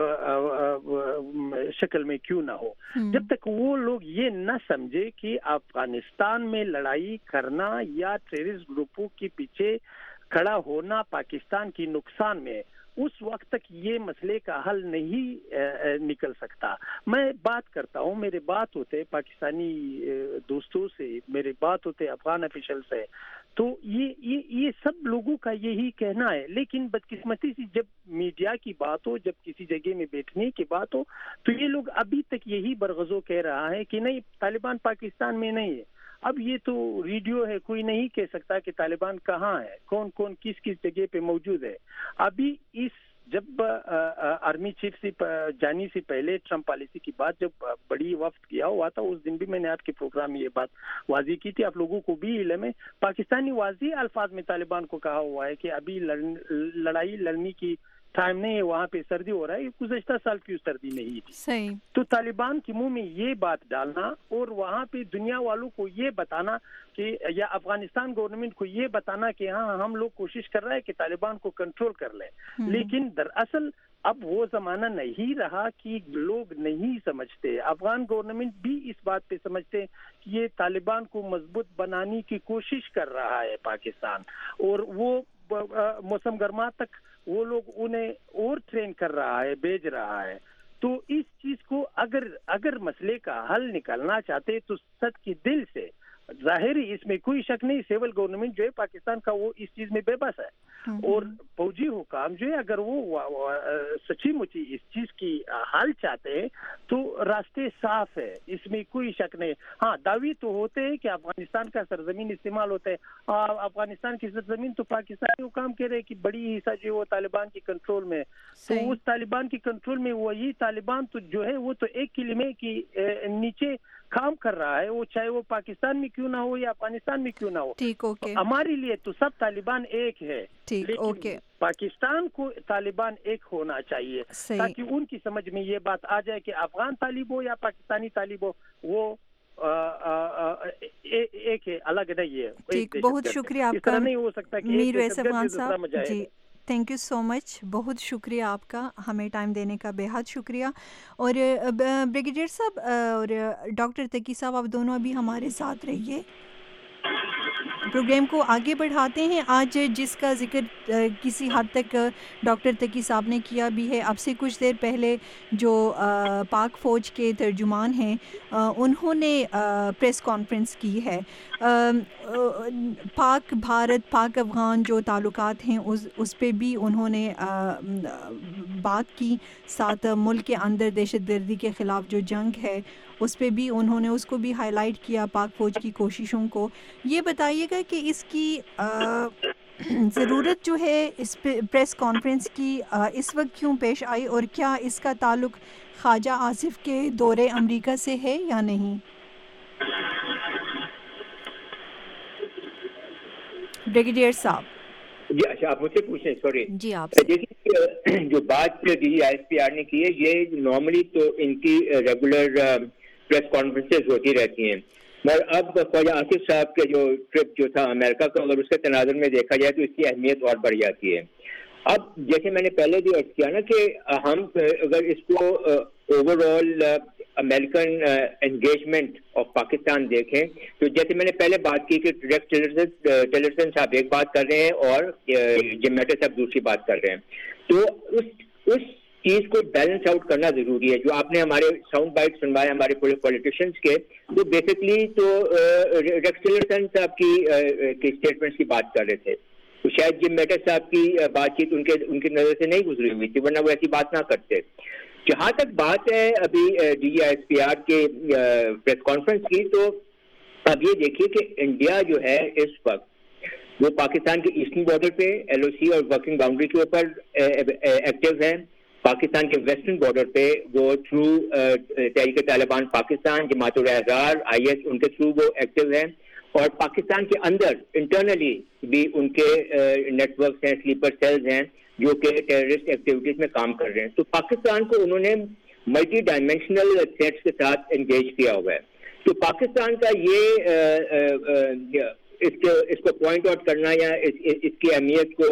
شکل میں کیوں نہ ہو، جب تک وہ لوگ یہ نہ سمجھے کہ افغانستان میں لڑائی کرنا یا ٹیررسٹ گروپوں کے پیچھے کھڑا ہونا پاکستان کی نقصان میں، اس وقت تک یہ مسئلے کا حل نہیں نکل سکتا. میں بات کرتا ہوں، میرے بات ہوتے پاکستانی دوستوں سے، میرے بات ہوتے افغان افیشل سے، تو یہ یہ یہ سب لوگوں کا یہی کہنا ہے. لیکن بدقسمتی سے جب میڈیا کی بات ہو، جب کسی جگہ میں بیٹھنے کی بات ہو، تو یہ لوگ ابھی تک یہی برغزو کہہ رہا ہے کہ نہیں طالبان پاکستان میں نہیں ہے. اب یہ تو ریڈیو ہے، کوئی نہیں کہہ سکتا کہ طالبان کہاں ہے، کون کون کس کس جگہ پہ موجود ہے. ابھی اس جب آرمی چیف سے جانے سے پہلے ٹرمپ پالیسی کی بات جب بڑی وفد کیا ہوا تھا، اس دن بھی میں نے آپ کے پروگرام میں یہ بات واضح کی تھی، آپ لوگوں کو بھی علم ہے. پاکستانی واضح الفاظ میں طالبان کو کہا ہوا ہے کہ ابھی لڑائی لڑنے کی ٹائم نہیں ہے، وہاں پہ سردی ہو رہا ہے. گزشتہ سال کی سردی نہیں تھی. صحیح. تو طالبان کے منہ میں یہ بات ڈالنا اور وہاں پہ دنیا والوں کو یہ بتانا کہ یا افغانستان گورنمنٹ کو یہ بتانا کہ ہاں ہم لوگ کوشش کر رہے ہیں کہ طالبان کو کنٹرول کر لیں، لیکن دراصل اب وہ زمانہ نہیں رہا کہ لوگ نہیں سمجھتے. افغان گورنمنٹ بھی اس بات پہ سمجھتے کہ یہ طالبان کو مضبوط بنانے کی کوشش کر رہا ہے پاکستان، اور وہ موسم گرما تک وہ لوگ انہیں اور ٹرین کر رہا ہے، بھیج رہا ہے. تو اس چیز کو اگر اگر مسئلے کا حل نکالنا چاہتے تو سچ کے دل سے، ظاہری اس میں کوئی شک نہیں، سیول گورنمنٹ جو ہے پاکستان کا وہ اس چیز میں بے بس ہے، اور فوجی حکام جو ہے اگر وہ سچی مچی اس چیز کی حل چاہتے ہیں تو راستے صاف ہے، اس میں کوئی شک نہیں. ہاں دعوی تو ہوتے ہیں کہ افغانستان کا سرزمین استعمال ہوتا ہے، افغانستان کی سرزمین تو پاکستانی حکام کہہ رہے کہ بڑی حصہ جو ہے وہ طالبان کی کنٹرول میں، تو اس طالبان کی کنٹرول میں وہی طالبان تو جو ہے وہ تو ایک کلمے کی نیچے کام کر رہا ہے، وہ چاہے وہ پاکستان میں کیوں نہ ہو یا افغانستان میں کیوں نہ ہو. ٹھیک، اوکے. ہمارے لیے تو سب طالبان ایک ہے، ٹھیک، اوکے. پاکستان کو طالبان ایک ہونا چاہیے تاکہ ان کی سمجھ میں یہ بات آ جائے کہ افغان طالب ہو یا پاکستانی طالب ہو وہ ایک ہے، الگ نہیں ہے. ٹھیک، بہت شکریہ آپ کا نہیں ہو سکتا کہ میر ویس افغان صاحب. جی تھینک یو سو مچ، بہت شکریہ آپ کا، ہمیں ٹائم دینے کا بے حد شکریہ. اور بریگیڈیئر صاحب اور ڈاکٹر تقی صاحب، آپ دونوں ابھی ہمارے ساتھ رہیے، پروگرام کو آگے بڑھاتے ہیں. آج جس کا ذکر کسی حد تک ڈاکٹر تقی صاحب نے کیا بھی ہے، اب سے کچھ دیر پہلے جو پاک فوج کے ترجمان ہیں انہوں نے پریس کانفرنس کی ہے. پاک بھارت پاک افغان جو تعلقات ہیں اس اس پہ بھی انہوں نے بات کی، ساتھ ملک کے اندر دہشت گردی کے خلاف جو جنگ ہے اس پہ بھی انہوں نے اس کو بھی ہائی لائٹ کیا، پاک فوج کی کوششوں کو. یہ بتائیے گا کہ اس کی ضرورت جو ہے اس پریس کانفرنس کی اس وقت کیوں پیش آئی اور کیا اس کا تعلق خواجہ آصف کے دورے امریکہ سے ہے یا نہیں؟ بریگیڈیئر صاحب جی اچھا آپ مجھ سے پوچھیں سوری جی آپ دیکھیے جو بات D G I S P R نے کی ہے یہ نارملی تو ان کی ریگولر پریس کانفرنسز ہوتی رہتی ہیں مگر اب خواجہ آصف صاحب کے جو ٹرپ جو تھا امریکہ کا اگر اس کے تناظر میں دیکھا جائے تو اس کی اہمیت اور بڑھ جاتی ہے. اب جیسے میں نے پہلے بھی عرض کیا نا کہ ہم اگر اس کو overall American engagement of Pakistan دیکھیں تو جیسے میں نے پہلے بات کی کہ ریکس ٹیلرسن صاحب ایک بات کر رہے ہیں اور جم میٹس صاحب دوسری بات کر رہے ہیں, تو اس اس چیز کو بیلنس آؤٹ کرنا ضروری ہے. جو آپ نے ہمارے ساؤنڈ بائٹ سنوائے ہمارے پولیٹیشینس کے, تو بیسکلی تو ریکس ٹیلرسن صاحب کی اسٹیٹمنٹس کی بات کر رہے تھے, تو شاید جم میٹس صاحب کی بات چیت ان کے ان کی نظر سے نہیں گزری ہوئی تھی ورنہ وہ ایسی بات نہ کرتے. جہاں تک بات ہے ابھی D G I S P R کے پریس کانفرنس کی, تو اب یہ دیکھیے کہ انڈیا جو ہے اس وقت وہ پاکستان کے ایسٹرن بارڈر پہ ایل او سی اور ورکنگ باؤنڈری کے اوپر ایکٹیو ہے. پاکستان کے ویسٹرن بارڈر پہ وہ تھرو تحریک طالبان پاکستان, جماعت الاحرار, آئی ایس ان کے تھرو وہ ایکٹیو ہے, اور پاکستان کے اندر انٹرنلی بھی ان کے نیٹ ورکس ہیں, سلیپر سیلز ہیں جو کہ ٹیررسٹ ایکٹیویٹیز میں کام کر رہے ہیں. تو پاکستان کو انہوں نے ملٹی ڈائمینشنل تھریٹس کے ساتھ انگیج کیا ہوا ہے. تو پاکستان کا یہ اس کو پوائنٹ آؤٹ کرنا یا اس کی اہمیت کو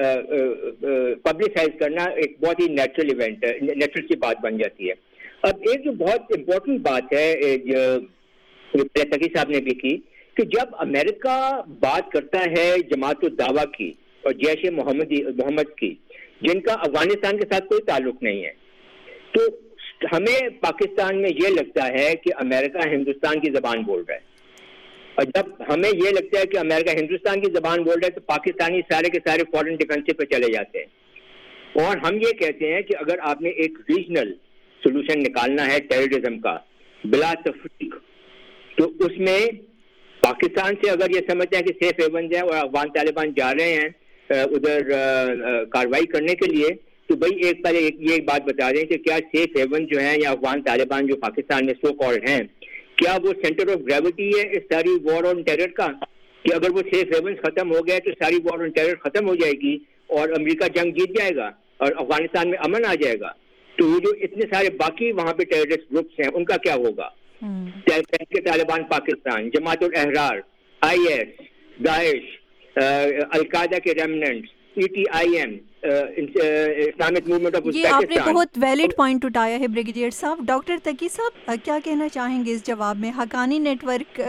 پبلسائز کرنا ایک بہت ہی نیچرل ایونٹ ہے, نیچرل سی بات بن جاتی ہے. اب ایک جو بہت امپورٹنٹ بات ہے جو تقی صاحب نے بھی کی, کہ جب امریکہ بات کرتا ہے جماعت الدعوہ کی اور جیش محمد محمد کی, جن کا افغانستان کے ساتھ کوئی تعلق نہیں ہے, تو ہمیں پاکستان میں یہ لگتا ہے کہ امریکہ ہندوستان کی زبان بول رہا ہے, اور جب ہمیں یہ لگتا ہے کہ امریکہ ہندوستان کی زبان بول رہا ہے تو پاکستانی سارے کے سارے فورن ڈیفینسو پہ چلے جاتے ہیں. اور ہم یہ کہتے ہیں کہ اگر آپ نے ایک ریجنل سولوشن نکالنا ہے ٹیررزم کا بلا تفریق, تو اس میں پاکستان سے اگر یہ سمجھتے ہیں کہ سیف ہیونز ہیں اور افغان طالبان جا رہے ہیں ادھر کارروائی کرنے کے لیے, تو بھائی ایک پہلے یہ بات بتا دیں کہ کیا سیف ہیون جو ہیں یا افغان طالبان جو پاکستان میں سو کالڈ ہیں, کیا وہ سینٹر آف گریوٹی ہے اس ساری وار آن ٹیرر کا, کہ اگر وہ سیف ہیونز ختم ہو گئے تو ساری وار آن ٹیرر ختم ہو جائے گی اور امریکہ جنگ جیت جائے گا اور افغانستان میں امن آ جائے گا, تو وہ جو اتنے سارے باقی وہاں پہ ٹیررسٹ گروپس ہیں ان کا کیا ہوگا؟ تحریک طالبان پاکستان, جماعت الاحرار, آئی ایس, داعش, القاعدہ کے remnants, E T I M, Islamic movement of یہ آپ نے بہت ویلڈ پوائنٹ اٹھایا ہے بریگیڈیئر صاحب. ڈاکٹر تقی صاحب کیا کہنا چاہیں گے اس جواب میں؟ حقانی نیٹ ورک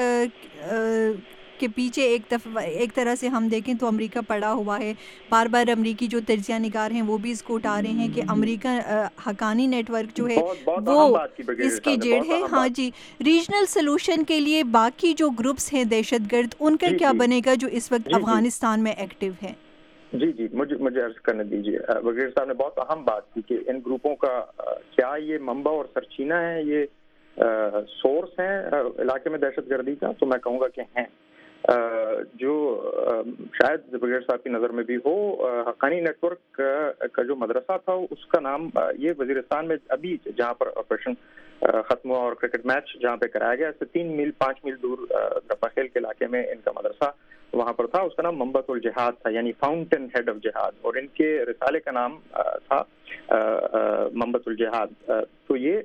کے پیچھے ایک دفعہ ایک طرح سے ہم دیکھیں تو امریکہ پڑا ہوا ہے, بار بار امریکی جو تجزیہ نگار ہیں وہ بھی اس کو اٹھا رہے ہیں کہ امریکہ حقانی نیٹ ورک جو ہے وہ اس کی جڑ ہے. ہاں جی, ریجنل سلوشن کے لیے باقی جو گروپس ہیں دہشت گرد, ان کا کیا بنے گا جو اس وقت افغانستان میں ایکٹیو ہیں؟ جی جی مجھے مجھے عرض کرنے دیجیے. وزیر صاحب نے بہت اہم بات کی کہ ان گروپوں کا کیا یہ منبع اور سرچینہ ہے, یہ سورس ہیں علاقے میں دہشت گردی کا, تو میں کہوں گا کہ ہیں. جو شاید وزیر صاحب کی نظر میں بھی ہو, حقانی نیٹ ورک کا جو مدرسہ تھا اس کا نام یہ وزیرستان میں ابھی جہاں پر آپریشن ختم ہوا اور کرکٹ میچ جہاں پہ کرایا گیا, اس سے تین میل پانچ میل دور درپاخیل کے علاقے میں ان کا مدرسہ وہاں پر تھا. اس کا نام منبت الجہاد تھا, یعنی فاؤنٹین ہیڈ آف جہاد, اور ان کے رسالے کا نام تھا منبت الجہاد. تو یہ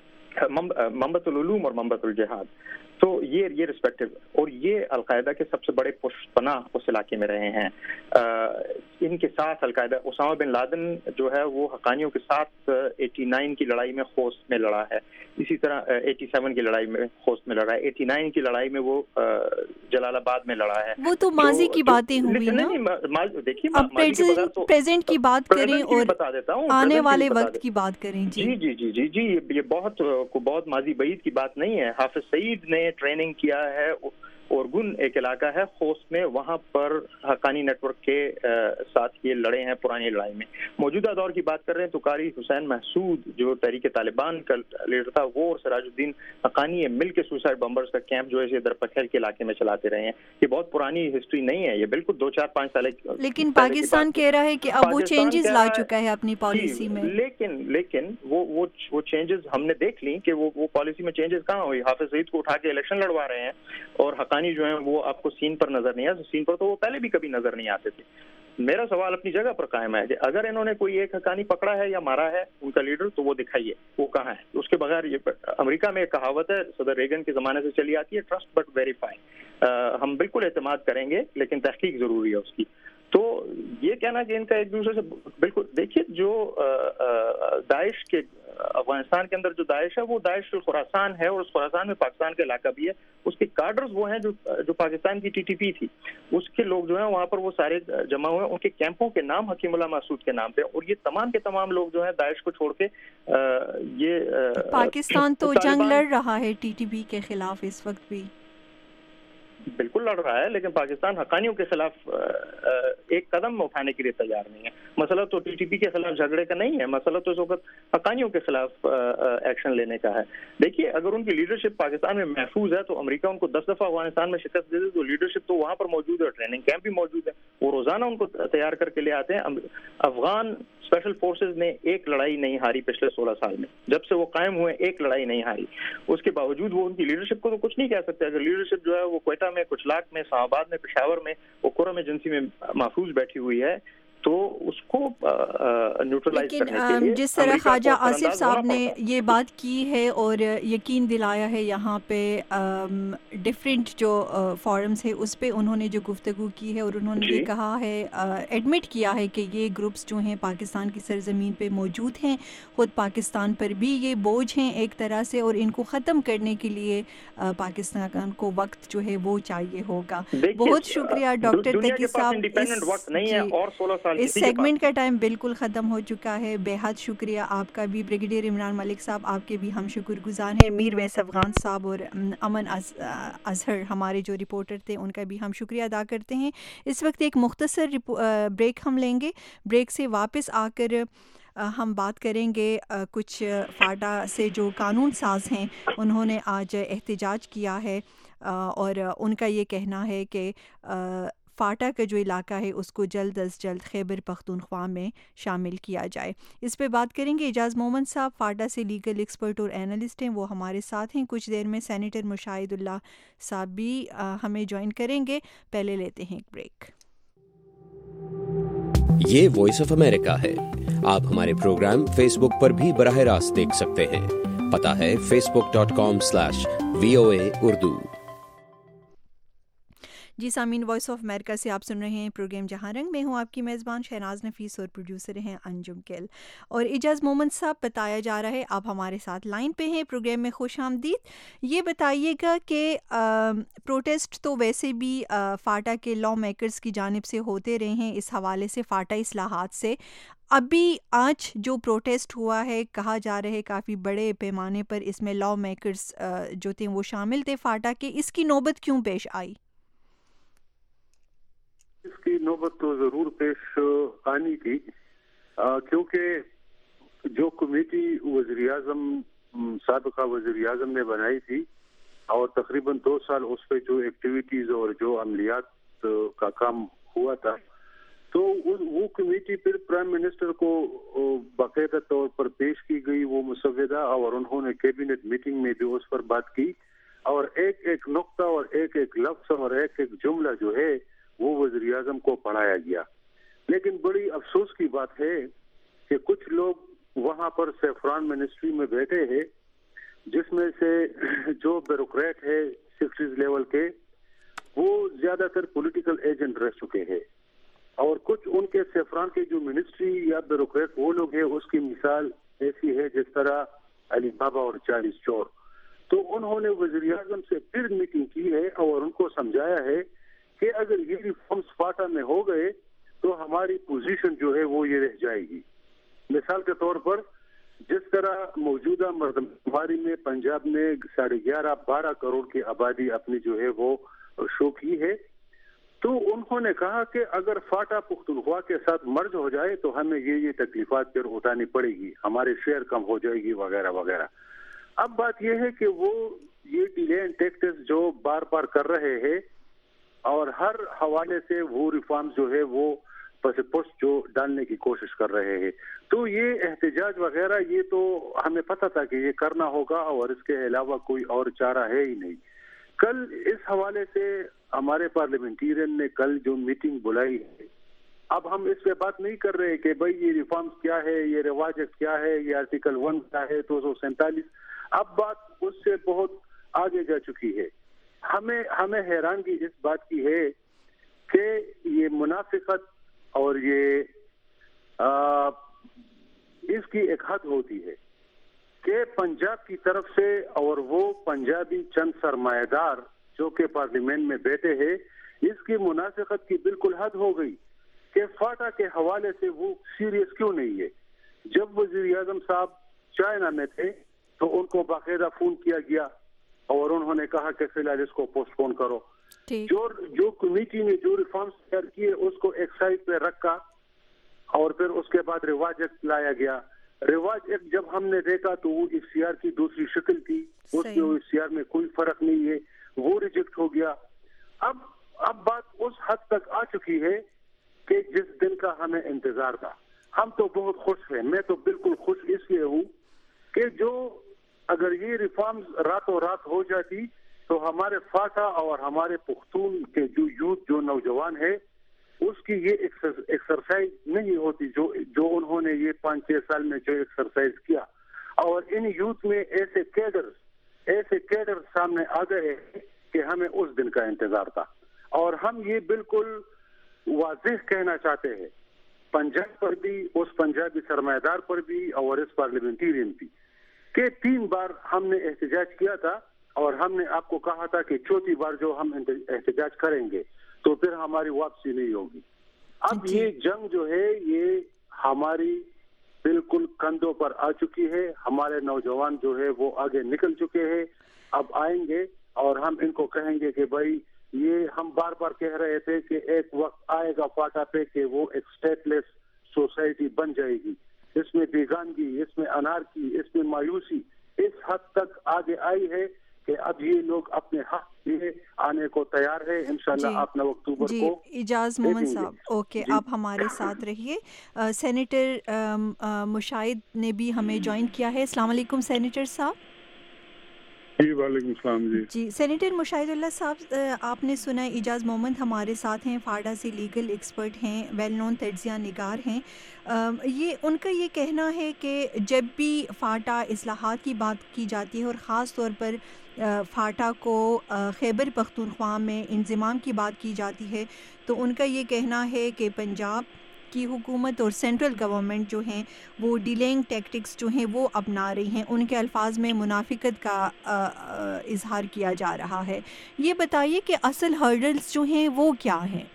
منبت العلوم اور منبت الجہاد, تو یہ یہ رسپیکٹو, اور یہ القاعدہ کے سب سے بڑے پشت پناہ اس علاقے میں رہے ہیں. ان کے ساتھ القاعدہ اسامہ بن لادن جو ہے وہ حقانیوں کے ساتھ ایٹی نائن کی لڑائی میں خوست میں لڑا ہے, اسی طرح ایٹی سیون کی لڑائی میں خوست میں لڑا ہے, ایٹی نائن کی لڑائی میں وہ جلال آباد میں لڑا ہے. وہ تو ماضی کی باتیں ہوئی نا, دیکھیے پریزنٹ کی بات کریں اور آنے والے وقت کی بات کریں. جی جی جی جی جی یہ بہت بہت ماضی بعید کی بات نہیں ہے. حافظ سعید نے ٹریننگ کیا ہے اورگن ایک علاقہ ہے خوست میں, وہاں پر حقانی نیٹ ورک کے ساتھ یہ لڑے ہیں پرانی لڑائی میں. موجودہ دور کی بات کر رہے ہیں تو قاری حسین محسود جو تحریک طالبان کا لیڈر تھا, وہ اور سراج الدین حقانی یہ مل کے سوسائڈ بمبرز کا کیمپ جو ہے درپکھیل کے علاقے میں چلاتے رہے ہیں. یہ بہت پرانی ہسٹری نہیں ہے, یہ بالکل دو چار پانچ سال. لیکن پاکستان کہہ رہا ہے کہ اب وہ چینجز لا چکا ہے اپنی پالیسی میں. لیکن لیکن وہ وہ وہ چینجز ہم نے دیکھ لی کہ وہ وہ پالیسی میں چینجز کہاں ہوئی. حافظ سعید کو اٹھا کے الیکشن لڑوا رہے ہیں, اور حقانی جو ہیں وہ آپ کو سین پر نظر نہیں آتے. سین پر تو وہ پہلے بھی کبھی نظر نہیں آتے تھے. میرا سوال اپنی جگہ پر قائم ہے کہ اگر انہوں نے کوئی ایک حقانی پکڑا ہے یا مارا ہے ان کا لیڈر, تو وہ دکھائیے وہ کہاں ہے. اس کے بغیر یہ امریکہ میں ایک کہاوت ہے صدر ریگن کے زمانے سے چلی آتی ہے, ٹرسٹ بٹ ویریفائی. ہم بالکل اعتماد کریں گے لیکن تحقیق ضروری ہے اس کی. تو یہ کہنا کہ ان کا ایک دوسرے سے بالکل, دیکھیے جو داعش کے افغانستان کے اندر جو داعش ہے وہ داعش خراسان ہے, اور اس خراسان میں پاکستان کا علاقہ بھی ہے. اس کے کارڈرز وہ ہیں جو جو پاکستان کی ٹی ٹی پی تھی, اس کے لوگ جو ہیں وہاں پر وہ سارے جمع ہوئے. ان کے کیمپوں کے نام حکیم اللہ محسود کے نام پہ, اور یہ تمام کے تمام لوگ جو ہیں داعش کو چھوڑ کے یہ پاکستان تو جنگ لڑ رہا ہے ٹی ٹی پی کے خلاف اس وقت بھی. بالکل لڑ رہا ہے, لیکن پاکستان حقانیوں کے خلاف ایک قدم اٹھانے کے لیے تیار نہیں ہے. مسئلہ تو ٹی ٹی پی کے خلاف جھگڑے کا نہیں ہے, مسئلہ تو اس وقت حقانیوں کے خلاف ایکشن لینے کا ہے. دیکھیے اگر ان کی لیڈرشپ پاکستان میں محفوظ ہے تو امریکہ ان کو دس دفعہ افغانستان میں شکست دے دے, تو لیڈرشپ تو وہاں پر موجود ہے, ٹریننگ کیمپ بھی موجود ہے, وہ روزانہ ان کو تیار کر کے لے آتے ہیں. افغان اسپیشل فورسز نے ایک لڑائی نہیں ہاری پچھلے سولہ سال میں, جب سے وہ قائم ہوئے ایک لڑائی نہیں ہاری. اس کے باوجود وہ ان کی لیڈرشپ کو تو کچھ نہیں کہہ سکتے. اگر لیڈرشپ جو ہے وہ کوئٹہ میں, کچھ لاکھ میں, اسلام آباد میں, پشاور میں, وکورم ایجنسی میں محفوظ بیٹھی ہوئی ہے, تو اس کو نیوٹرلائز کرنے کے لیے جس طرح خواجہ آصف صاحب نے یہ بات کی ہے اور یقین دلایا ہے یہاں پہ ڈفرینٹ جو فورمز ہے اس پہ انہوں نے جو گفتگو کی ہے, اور انہوں نے یہ کہا ہے, ایڈمٹ کیا ہے کہ یہ گروپس جو ہیں پاکستان کی سرزمین پہ موجود ہیں, خود پاکستان پر بھی یہ بوجھ ہیں ایک طرح سے, اور ان کو ختم کرنے کے لیے پاکستان کو وقت جو ہے وہ چاہیے ہوگا. بہت شکریہ ڈاکٹر تقی صاحب. اس سیگمنٹ کا ٹائم بالکل ختم ہو چکا ہے. بے حد شکریہ آپ کا بھی بریگیڈیئر عمران ملک صاحب, آپ کے بھی ہم شکر گزار ہیں. میر ویس افغان صاحب اور امن اظہر ہمارے جو رپورٹر تھے ان کا بھی ہم شکریہ ادا کرتے ہیں. اس وقت ایک مختصر بریک ہم لیں گے. بریک سے واپس آ کر ہم بات کریں گے کچھ فاٹا سے جو قانون ساز ہیں, انہوں نے آج احتجاج کیا ہے, اور ان کا یہ کہنا ہے کہ فاٹا کا جو علاقہ ہے اس کو جلد از جلد خیبر پختونخوا میں شامل کیا جائے. اس پہ بات کریں گے. اعجاز مومن صاحب فاٹا سے لیگل ایکسپرٹ اور اینالسٹ ہیں, وہ ہمارے ساتھ ہیں. کچھ دیر میں سینیٹر مشاہد اللہ صاحب بھی ہمیں جوائن کریں گے. پہلے لیتے ہیں ایک بریک. یہ وائس آف امریکہ ہے. آپ ہمارے پروگرام فیس بک پر بھی براہ راست دیکھ سکتے ہیں. پتہ ہے Facebook dot com slash V O A Urdu. جی سامعین, وائس آف امریکہ سے آپ سن رہے ہیں پروگرام جہاں رنگ. میں ہوں آپ کی میزبان شہناز نفیس, اور پروڈیوسر ہیں انجم کل. اور اعجاز مومن صاحب بتایا جا رہا ہے آپ ہمارے ساتھ لائن پہ ہیں. پروگرام میں خوش آمدید. یہ بتائیے گا کہ پروٹیسٹ تو ویسے بھی فاٹا کے لا میکرز کی جانب سے ہوتے رہے ہیں اس حوالے سے, فاٹا اصلاحات سے. ابھی آج جو پروٹیسٹ ہوا ہے, کہا جا رہا ہے کافی بڑے پیمانے پر اس میں لا میکرز جو تھے وہ شامل تھے فاٹا کے. اس کی نوبت کیوں پیش آئی؟ اس کی نوبت تو ضرور پیش آنی تھی, کیونکہ جو کمیٹی وزیر اعظم سابقہ وزیر اعظم نے بنائی تھی, اور تقریباً دو سال اس پہ جو ایکٹیویٹیز اور جو عملیات کا کام ہوا تھا, تو وہ کمیٹی پھر پرائم منسٹر کو باقاعدہ طور پر پیش کی گئی وہ مسودہ, اور انہوں نے کیبنٹ میٹنگ میں بھی اس پر بات کی, اور ایک ایک نقطہ اور ایک ایک لفظ اور ایک ایک جملہ جو ہے وہ وزیر اعظم کو پڑھایا گیا. لیکن بڑی افسوس کی بات ہے کہ کچھ لوگ وہاں پر سیفران منسٹری میں بیٹھے ہیں, جس میں سے جو بیوروکریٹ ہے سیکرٹریز لیول کے, وہ زیادہ تر پولیٹیکل ایجنٹ رہ چکے ہیں, اور کچھ ان کے سیفران کے جو منسٹری یا بیوروکریٹ وہ لوگ ہیں, اس کی مثال ایسی ہے جس طرح علی بابا اور چالیس چور. تو انہوں نے وزیر اعظم سے پھر میٹنگ کی ہے اور ان کو سمجھایا ہے کہ اگر یہ ریفارمز فاٹا میں ہو گئے تو ہماری پوزیشن جو ہے وہ یہ رہ جائے گی. مثال کے طور پر جس طرح موجودہ مردم شماری میں پنجاب میں ساڑھے گیارہ بارہ کروڑ کی آبادی اپنی جو ہے وہ شو کی ہے. تو انہوں نے کہا کہ اگر فاٹا پختونخوا کے ساتھ مرج ہو جائے تو ہمیں یہ یہ تکلیفات پھر اٹھانی پڑے گی, ہمارے شیئر کم ہو جائے گی وغیرہ وغیرہ. اب بات یہ ہے کہ وہ یہ ڈیلے اینڈ ٹیکٹس جو بار بار کر رہے ہیں اور ہر حوالے سے وہ ریفارمز جو ہے وہ پس پشت جو ڈالنے کی کوشش کر رہے ہیں. تو یہ احتجاج وغیرہ یہ تو ہمیں پتہ تھا کہ یہ کرنا ہوگا اور اس کے علاوہ کوئی اور چارہ ہے ہی نہیں. کل اس حوالے سے ہمارے پارلیمنٹیرین نے کل جو میٹنگ بلائی ہے, اب ہم اس پہ بات نہیں کر رہے کہ بھائی یہ ریفارمز کیا ہے, یہ رواج ایکٹ کیا ہے, یہ آرٹیکل ون کیا ہے, دو سو سینتالیس. اب بات اس سے بہت آگے جا چکی ہے. ہمیں ہمیں حیرانگی اس بات کی ہے کہ یہ منافقت اور یہ آ, اس کی ایک حد ہوتی ہے کہ پنجاب کی طرف سے اور وہ پنجابی چند سرمایہ دار جو کہ پارلیمنٹ میں بیٹھے ہیں, اس کی منافقت کی بالکل حد ہو گئی کہ فاٹا کے حوالے سے وہ سیریس کیوں نہیں ہے. جب وزیر اعظم صاحب چائنا میں تھے تو ان کو باقاعدہ فون کیا گیا اور انہوں نے کہا کہ فی الحال اس کو پوسٹ پون کرو. جو جو کمیٹی نے جو ریفارمز تیار کیے اس کو ایک سائڈ پہ رکھا اور پھر اس کے بعد رواج ایکٹ لایا گیا. رواج ایکٹ جب ہم نے دیکھا تو وہ ایف سی آر کی دوسری شکل تھی, اس میں ایف سی آر میں کوئی فرق نہیں ہے, وہ ریجیکٹ ہو گیا. اب اب بات اس حد تک آ چکی ہے کہ جس دن کا ہمیں انتظار تھا. ہم تو بہت خوش ہیں, میں تو بالکل خوش اس لیے ہوں کہ جو اگر یہ ریفارمز راتوں رات ہو جاتی تو ہمارے فاٹا اور ہمارے پختون کے جو یوتھ جو نوجوان ہے اس کی یہ ایکسرسائز نہیں ہوتی جو جو انہوں نے یہ پانچ چھ سال میں جو ایکسرسائز کیا. اور ان یوتھ میں ایسے کیڈر ایسے کیڈر سامنے آ گئے کہ ہمیں اس دن کا انتظار تھا. اور ہم یہ بالکل واضح کہنا چاہتے ہیں پنجاب پر بھی, اس پنجابی سرمایہ دار پر بھی اور اس پارلیمنٹیرین بھی, کہ تین بار ہم نے احتجاج کیا تھا اور ہم نے آپ کو کہا تھا کہ چوتھی بار جو ہم احتجاج کریں گے تو پھر ہماری واپسی نہیں ہوگی. اب یہ جنگ جو ہے یہ ہماری بالکل کندھوں پر آ چکی ہے. ہمارے نوجوان جو ہے وہ آگے نکل چکے ہیں. اب آئیں گے اور ہم ان کو کہیں گے کہ بھائی یہ ہم بار بار کہہ رہے تھے کہ ایک وقت آئے گا فاٹا پہ کہ وہ ایک اسٹیٹ لیس سوسائٹی بن جائے گی. اس میں بیگانگی, اس میں انارکی, اس میں مایوسی اس حد تک آگے آئی ہے کہ اب یہ لوگ اپنے حق لیے آنے کو تیار ہے. انشاءاللہ جی, آپ نو اکتوبر جی, کو اجاز مومن صاحب اوکے, آپ ہمارے ساتھ رہیے. سینیٹر مشاہد نے بھی ہمیں جوائن کیا ہے. السلام علیکم سینیٹر صاحب. جی وعلیکم السلام. جی جی سینیٹر مشاہد اللہ صاحب, آپ نے سنا اجاز محمد ہمارے ساتھ ہیں, فاڈا سے لیگل ایکسپرٹ ہیں, ویل نون تجزیہ نگار ہیں. یہ ان کا یہ کہنا ہے کہ جب بھی فاٹا اصلاحات کی بات کی جاتی ہے اور خاص طور پر فاٹا کو خیبر پختونخوا میں انضمام کی بات کی جاتی ہے تو ان کا یہ کہنا ہے کہ پنجاب کی حکومت اور سینٹرل گورنمنٹ جو ہیں وہ ڈیلینگ ٹیکٹکس جو ہیں وہ اپنا رہی ہیں. ان کے الفاظ میں منافقت کا اظہار کیا جا رہا ہے. یہ بتائیے کہ اصل ہرڈلز جو ہیں وہ کیا ہیں؟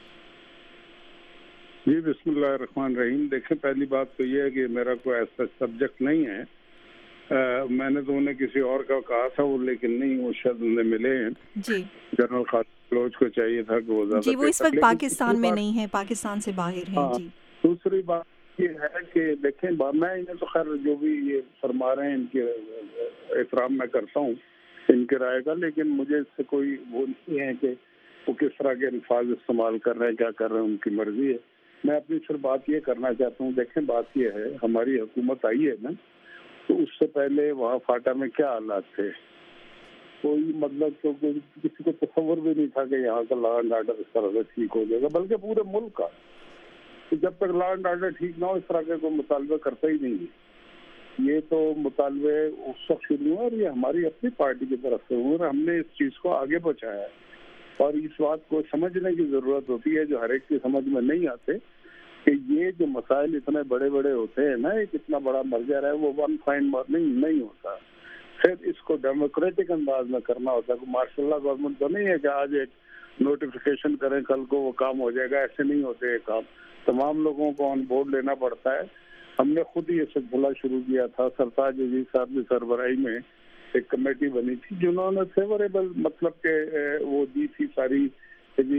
جی بسم اللہ الرحمن الرحیم. دیکھیں پہلی بات تو یہ ہے کہ میرا کوئی ایسا سبجیکٹ نہیں ہے. میں نے تو انہیں کسی اور کا کہا تھا وہ لیکن نہیں, وہ شاید انہیں ملے ہیں. جی جنرل خالد بلوچ کو چاہیے تھا کہ وہ زیادہ جی, وہ اس وقت پاکستان میں نہیں ہے, پاکستان سے باہر ہیں. جی دوسری بات یہ ہے کہ دیکھیں میں انہیں تو خیر جو بھی یہ فرما رہے ہیں ان کے احترام میں کرتا ہوں ان کے رائے کا, لیکن مجھے اس سے کوئی وہ نہیں ہے کہ وہ کس طرح کے الفاظ استعمال کر رہے ہیں, کیا کر رہے ہیں, ان کی مرضی ہے. میں اپنی صرف بات یہ کرنا چاہتا ہوں. دیکھیں بات یہ ہے ہماری حکومت آئی ہے نا, تو اس سے پہلے وہاں فاٹا میں کیا حالات تھے, کوئی مطلب تو کسی کو تصور بھی نہیں تھا کہ یہاں کا لا اینڈ آرڈر اس طرح سے ٹھیک ہو جائے گا, بلکہ پورے ملک کا. جب تک لا اینڈ آرڈر ٹھیک نہ ہو اس طرح کے کوئی مطالبے کرتا ہی نہیں. یہ تو مطالبے اس وقت شروع ہوئے اور یہ ہماری اپنی پارٹی کی طرف سے ہوئے اور ہم نے اس چیز کو آگے پہنچایا ہے. اور اس بات کو سمجھنے کی ضرورت ہوتی ہے جو ہر ایک کی سمجھ میں نہیں آتے کہ یہ جو مسائل اتنے بڑے بڑے ہوتے ہیں نا, ایک اتنا بڑا مرجر ہے وہ ون فائن مارننگ نہیں ہوتا. پھر اس کو ڈیموکریٹک انداز میں کرنا ہوتا ہے. ماشاء اللہ گورنمنٹ تو نہیں ہے کہ آج ایک نوٹیفیکیشن کریں کل کو وہ کام ہو جائے گا, ایسے نہیں ہوتے یہ کام. تمام لوگوں کو آن بورڈ لینا پڑتا ہے. ہم نے خود ہی یہ سلسلہ شروع کیا تھا سرتاج عزیز صاحب کی سربراہی میں ایک کمیٹی بنی تھی جنہوں نے فیوریبل مطلب کہ وہ دی تھی ساری جی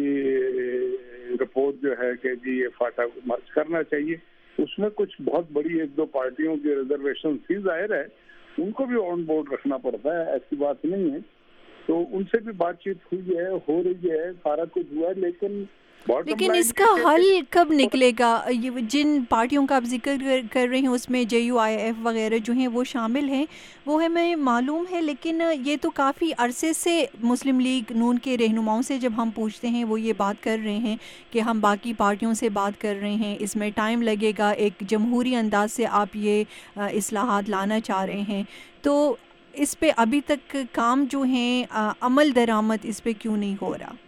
رپورٹ جو ہے کہ جی یہ فاٹا کو مرج کرنا چاہیے. اس میں کچھ بہت بڑی ایک دو پارٹیوں کی ریزرویشن تھی, ظاہر ہے ان کو بھی آن بورڈ رکھنا پڑتا ہے, ایسی بات نہیں ہے. تو ان سے بھی بات چیت ہوئی ہے, ہو رہی ہے, سارا کچھ ہوا ہے, لیکن لیکن اس کا حل کب نکلے گا؟ یہ جن پارٹیوں کا آپ ذکر کر رہے ہیں اس میں جے یو آئی ایف وغیرہ جو ہیں وہ شامل ہیں, وہ ہمیں معلوم ہے, لیکن یہ تو کافی عرصے سے مسلم لیگ نون کے رہنماؤں سے جب ہم پوچھتے ہیں وہ یہ بات کر رہے ہیں کہ ہم باقی پارٹیوں سے بات کر رہے ہیں, اس میں ٹائم لگے گا, ایک جمہوری انداز سے آپ یہ اصلاحات لانا چاہ رہے ہیں, تو اس پہ ابھی تک کام جو ہیں عمل درآمد اس پہ کیوں نہیں ہو رہا؟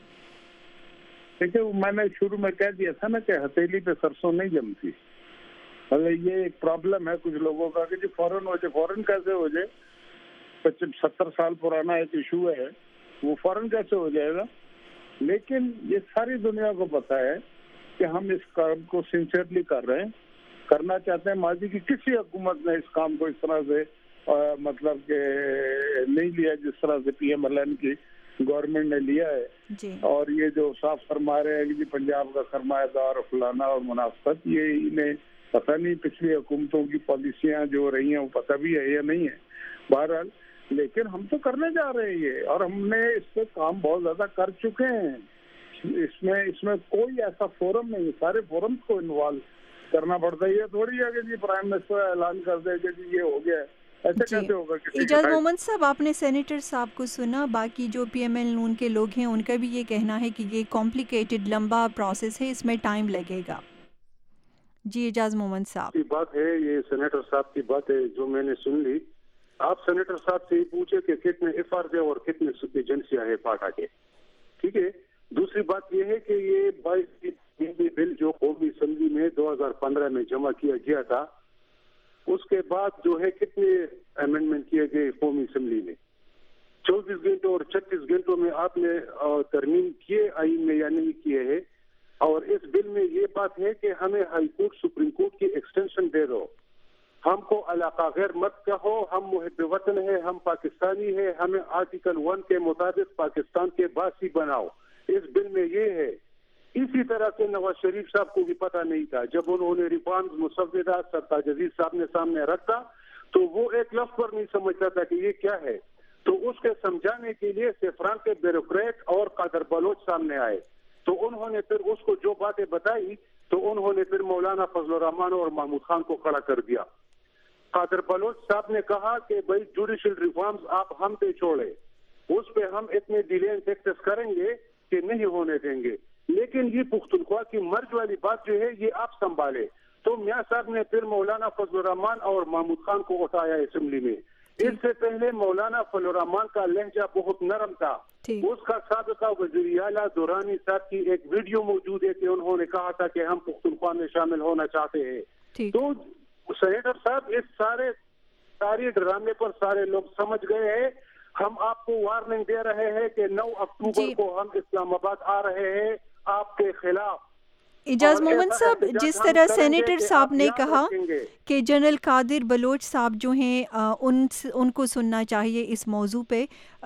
دیکھیے میں نے شروع میں کہہ دیا تھا نا کہ ہتھیلی پہ سرسوں نہیں جمتی. اگر یہ ایک پرابلم ہے کچھ لوگوں کا کہ جی فوراً ہو جائے, فوراً کیسے ہو جائے؟ پچیس ستر سال پرانا ایک ایشو ہے, وہ فوراً کیسے ہو جائے گا؟ لیکن یہ ساری دنیا کو پتا ہے کہ ہم اس کام کو سنسیئرلی کر رہے ہیں, کرنا چاہتے ہیں. ماضی کی کسی حکومت نے اس کام کو اس طرح سے مطلب کہ نہیں لیا جس طرح سے پی ایم ایل این کی گورنمنٹ نے لیا ہے جی. اور یہ جو صاف فرما رہے ہیں کہ جی پنجاب کا سرمایہ دار فلانا اور منافقت, یہ انہیں پتہ نہیں پچھلی حکومتوں کی پالیسیاں جو رہی ہیں وہ پتہ بھی ہے یا نہیں ہے. بہرحال لیکن ہم تو کرنے جا رہے ہیں یہ, اور ہم نے اس پہ کام بہت زیادہ کر چکے ہیں. اس میں اس میں کوئی ایسا فورم نہیں, سارے فورمز کو انوالو کرنا پڑتا ہے. یہ تھوڑی ہے کہ جی پرائم منسٹر اعلان کر دے کہ جی یہ ہو گیا ہے, جی. اعجاز محمد صاحب, آپ نے سینیٹر صاحب کو سنا, باقی جو پی ایم ایل نون کے لوگ ہیں ان کا بھی یہ کہنا ہے کہ یہ کمپلیکیٹڈ لمبا پروسیس ہے, اس میں ٹائم لگے گا. جی اعجاز محمد صاحب کی بات ہے, یہ سینیٹر صاحب کی بات ہے جو میں نے سن لی. آپ سینیٹر صاحب سے یہ پوچھے کہ کتنے ایف آر دے اور کتنے ایجنسیاں ہیں پاٹا کے, ٹھیک ہے. دوسری بات یہ ہے کہ یہ بائیس بل جو قومی اسمبلی میں دو ہزار پندرہ میں جمع کیا گیا تھا, اس کے بعد جو ہے کتنے امینڈمنٹ کیے گئے قومی اسمبلی میں, چوبیس گھنٹوں اور چھتیس گھنٹوں میں آپ نے ترمیم کیے آئین میں یا نہیں کیے ہیں. اور اس بل میں یہ بات ہے کہ ہمیں ہائی کورٹ سپریم کورٹ کی ایکسٹینشن دے دو, ہم کو علاقہ غیر مت کہو, ہم محب وطن ہے, ہم پاکستانی ہے, ہمیں آرٹیکل ون کے مطابق پاکستان کے باسی بناؤ. اس بل میں یہ ہے. اسی طرح سے نواز شریف صاحب کو بھی پتہ نہیں تھا, جب انہوں نے ریفارمز مسودہ سرتاج عزیز صاحب نے سامنے رکھا تو وہ ایک لفظ پر نہیں سمجھتا تھا کہ یہ کیا ہے. تو اس کے سمجھانے کے لیے سیفران کے بیوروکریٹ اور قادر بلوچ سامنے آئے, تو انہوں نے پھر اس کو جو باتیں بتائی تو انہوں نے پھر مولانا فضل الرحمان اور محمود خان کو کھڑا کر دیا. قادر بلوچ صاحب نے کہا کہ بھائی جوڈیشل ریفارمز آپ ہم پہ چھوڑے, اس پہ ہم اتنے ڈیلے اینڈ ٹیکسس کریں گے کہ نہیں ہونے دیں گے, لیکن یہ پختونخوا کی مرج والی بات جو ہے یہ آپ سنبھالے. تو میاں صاحب نے پھر مولانا فضل الرحمان اور محمود خان کو اٹھایا اسمبلی میں. اس سے پہلے مولانا فضل الرحمان کا لہجہ بہت نرم تھا. اس کا سابقہ وزیر اعلیٰ دورانی صاحب کی ایک ویڈیو موجود ہے کہ انہوں نے کہا تھا کہ ہم پختونخوا میں شامل ہونا چاہتے ہیں. تو سینیٹر صاحب اس سارے ساری ڈرامے پر سارے لوگ سمجھ گئے ہیں. ہم آپ کو وارننگ دے رہے ہیں کہ نو اکتوبر کو ہم اسلام آباد آ رہے ہیں آپ کے خلاف. اعجاز محمد صاحب, جس طرح سینیٹر صاحب نے کہا کہ جنرل قادر بلوچ صاحب جو ہیں ان ان کو سننا چاہیے اس موضوع پہ,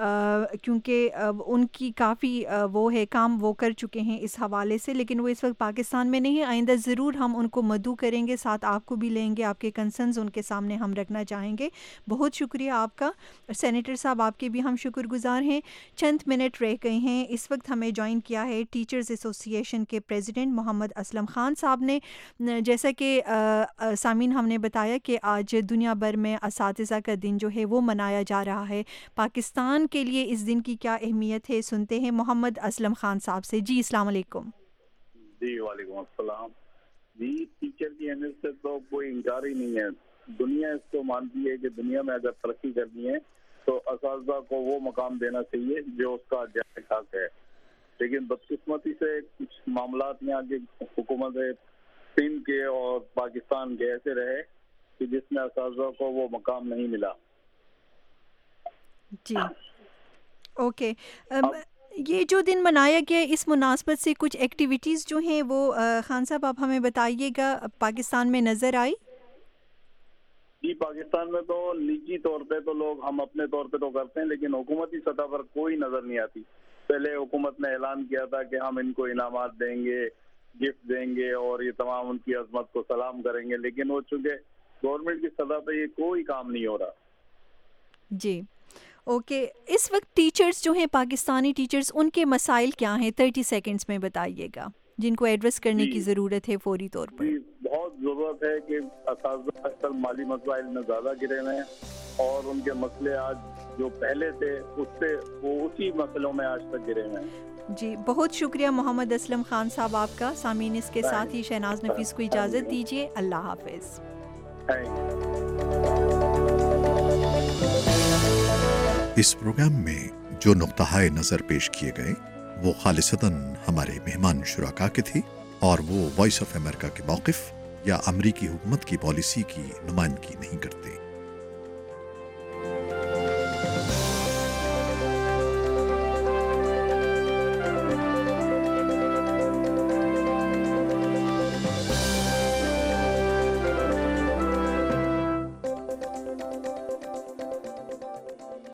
کیونکہ ان کی کافی وہ ہے کام وہ کر چکے ہیں اس حوالے سے, لیکن وہ اس وقت پاکستان میں نہیں ہے. آئندہ ضرور ہم ان کو مدعو کریں گے, ساتھ آپ کو بھی لیں گے, آپ کے کنسرنز ان کے سامنے ہم رکھنا چاہیں گے. بہت شکریہ آپ کا سینیٹر صاحب, آپ کے بھی ہم شکر گزار ہیں. چند منٹ رہ گئے ہیں. اس وقت ہمیں جوائن کیا ہے ٹیچرز ایسوسی ایشن کے پریزیڈنٹ محمد اسلم خان صاحب نے. جیسا کہ سامعین ہم نے بتایا کہ آج دنیا بھر میں اساتذہ کا دن جو ہے وہ منایا جا رہا ہے. پاکستان کے لیے اس دن کی کیا اہمیت ہے, سنتے ہیں محمد اسلم خان صاحب سے. جی السلام علیکم. جی وعلیکم السلام. جی ٹیچر کی اہمیت سے تو کوئی انکار ہی نہیں ہے. دنیا اس کو مانتی ہے کہ دنیا میں اگر ترقی کرنی ہے تو اساتذہ کو وہ مقام دینا چاہیے جو اس کا جائز حق ہے. لیکن بدقسمتی سے کچھ معاملات میں آگے حکومت سندھ کے اور پاکستان کے ایسے رہے کہ جس میں اساتذہ کو وہ مقام نہیں ملا. جی اوکے. یہ جو دن منایا گیا اس مناسبت سے کچھ ایکٹیویٹیز جو ہیں وہ خان صاحب آپ ہمیں بتائیے گا پاکستان میں نظر آئی؟ جی پاکستان میں تو نجی طور پہ تو لوگ ہم اپنے طور پہ تو کرتے ہیں، لیکن حکومتی سطح پر کوئی نظر نہیں آتی. پہلے حکومت نے اعلان کیا تھا کہ ہم ان کو انعامات دیں گے، گفٹ دیں گے اور یہ تمام ان کی عظمت کو سلام کریں گے، لیکن وہ چونکہ گورنمنٹ کی سطح پہ یہ کوئی کام نہیں ہو رہا. جی اوکے. اس وقت ٹیچرز جو ہیں پاکستانی ٹیچرز، ان کے مسائل کیا ہیں؟ تھرٹی سیکنڈز میں بتائیے گا جن کو ایڈریس کرنے کی ضرورت ہے فوری طور پر. جی بہت ضرورت ہے کہ اساتذہ اکثر مالی مسائل میں زیادہ گرے ہوئے ہیں اور ان کے مسئلے آج جو پہلے تھے اس سے وہ اسی مسئلوں میں آج تک گرے ہوئے ہیں. جی بہت شکریہ محمد اسلم خان صاحب آپ کا. سامعین اس کے ساتھ ہی شہناز نفیس کو اجازت دیجیے. اللہ حافظ. اس پروگرام میں جو نقطہ نظر پیش کیے گئے وہ خالصتاً ہمارے مہمان شرکا کے تھے اور وہ وائس آف امریکہ کے موقف یا امریکی حکومت کی پالیسی کی نمائندگی نہیں کرتے.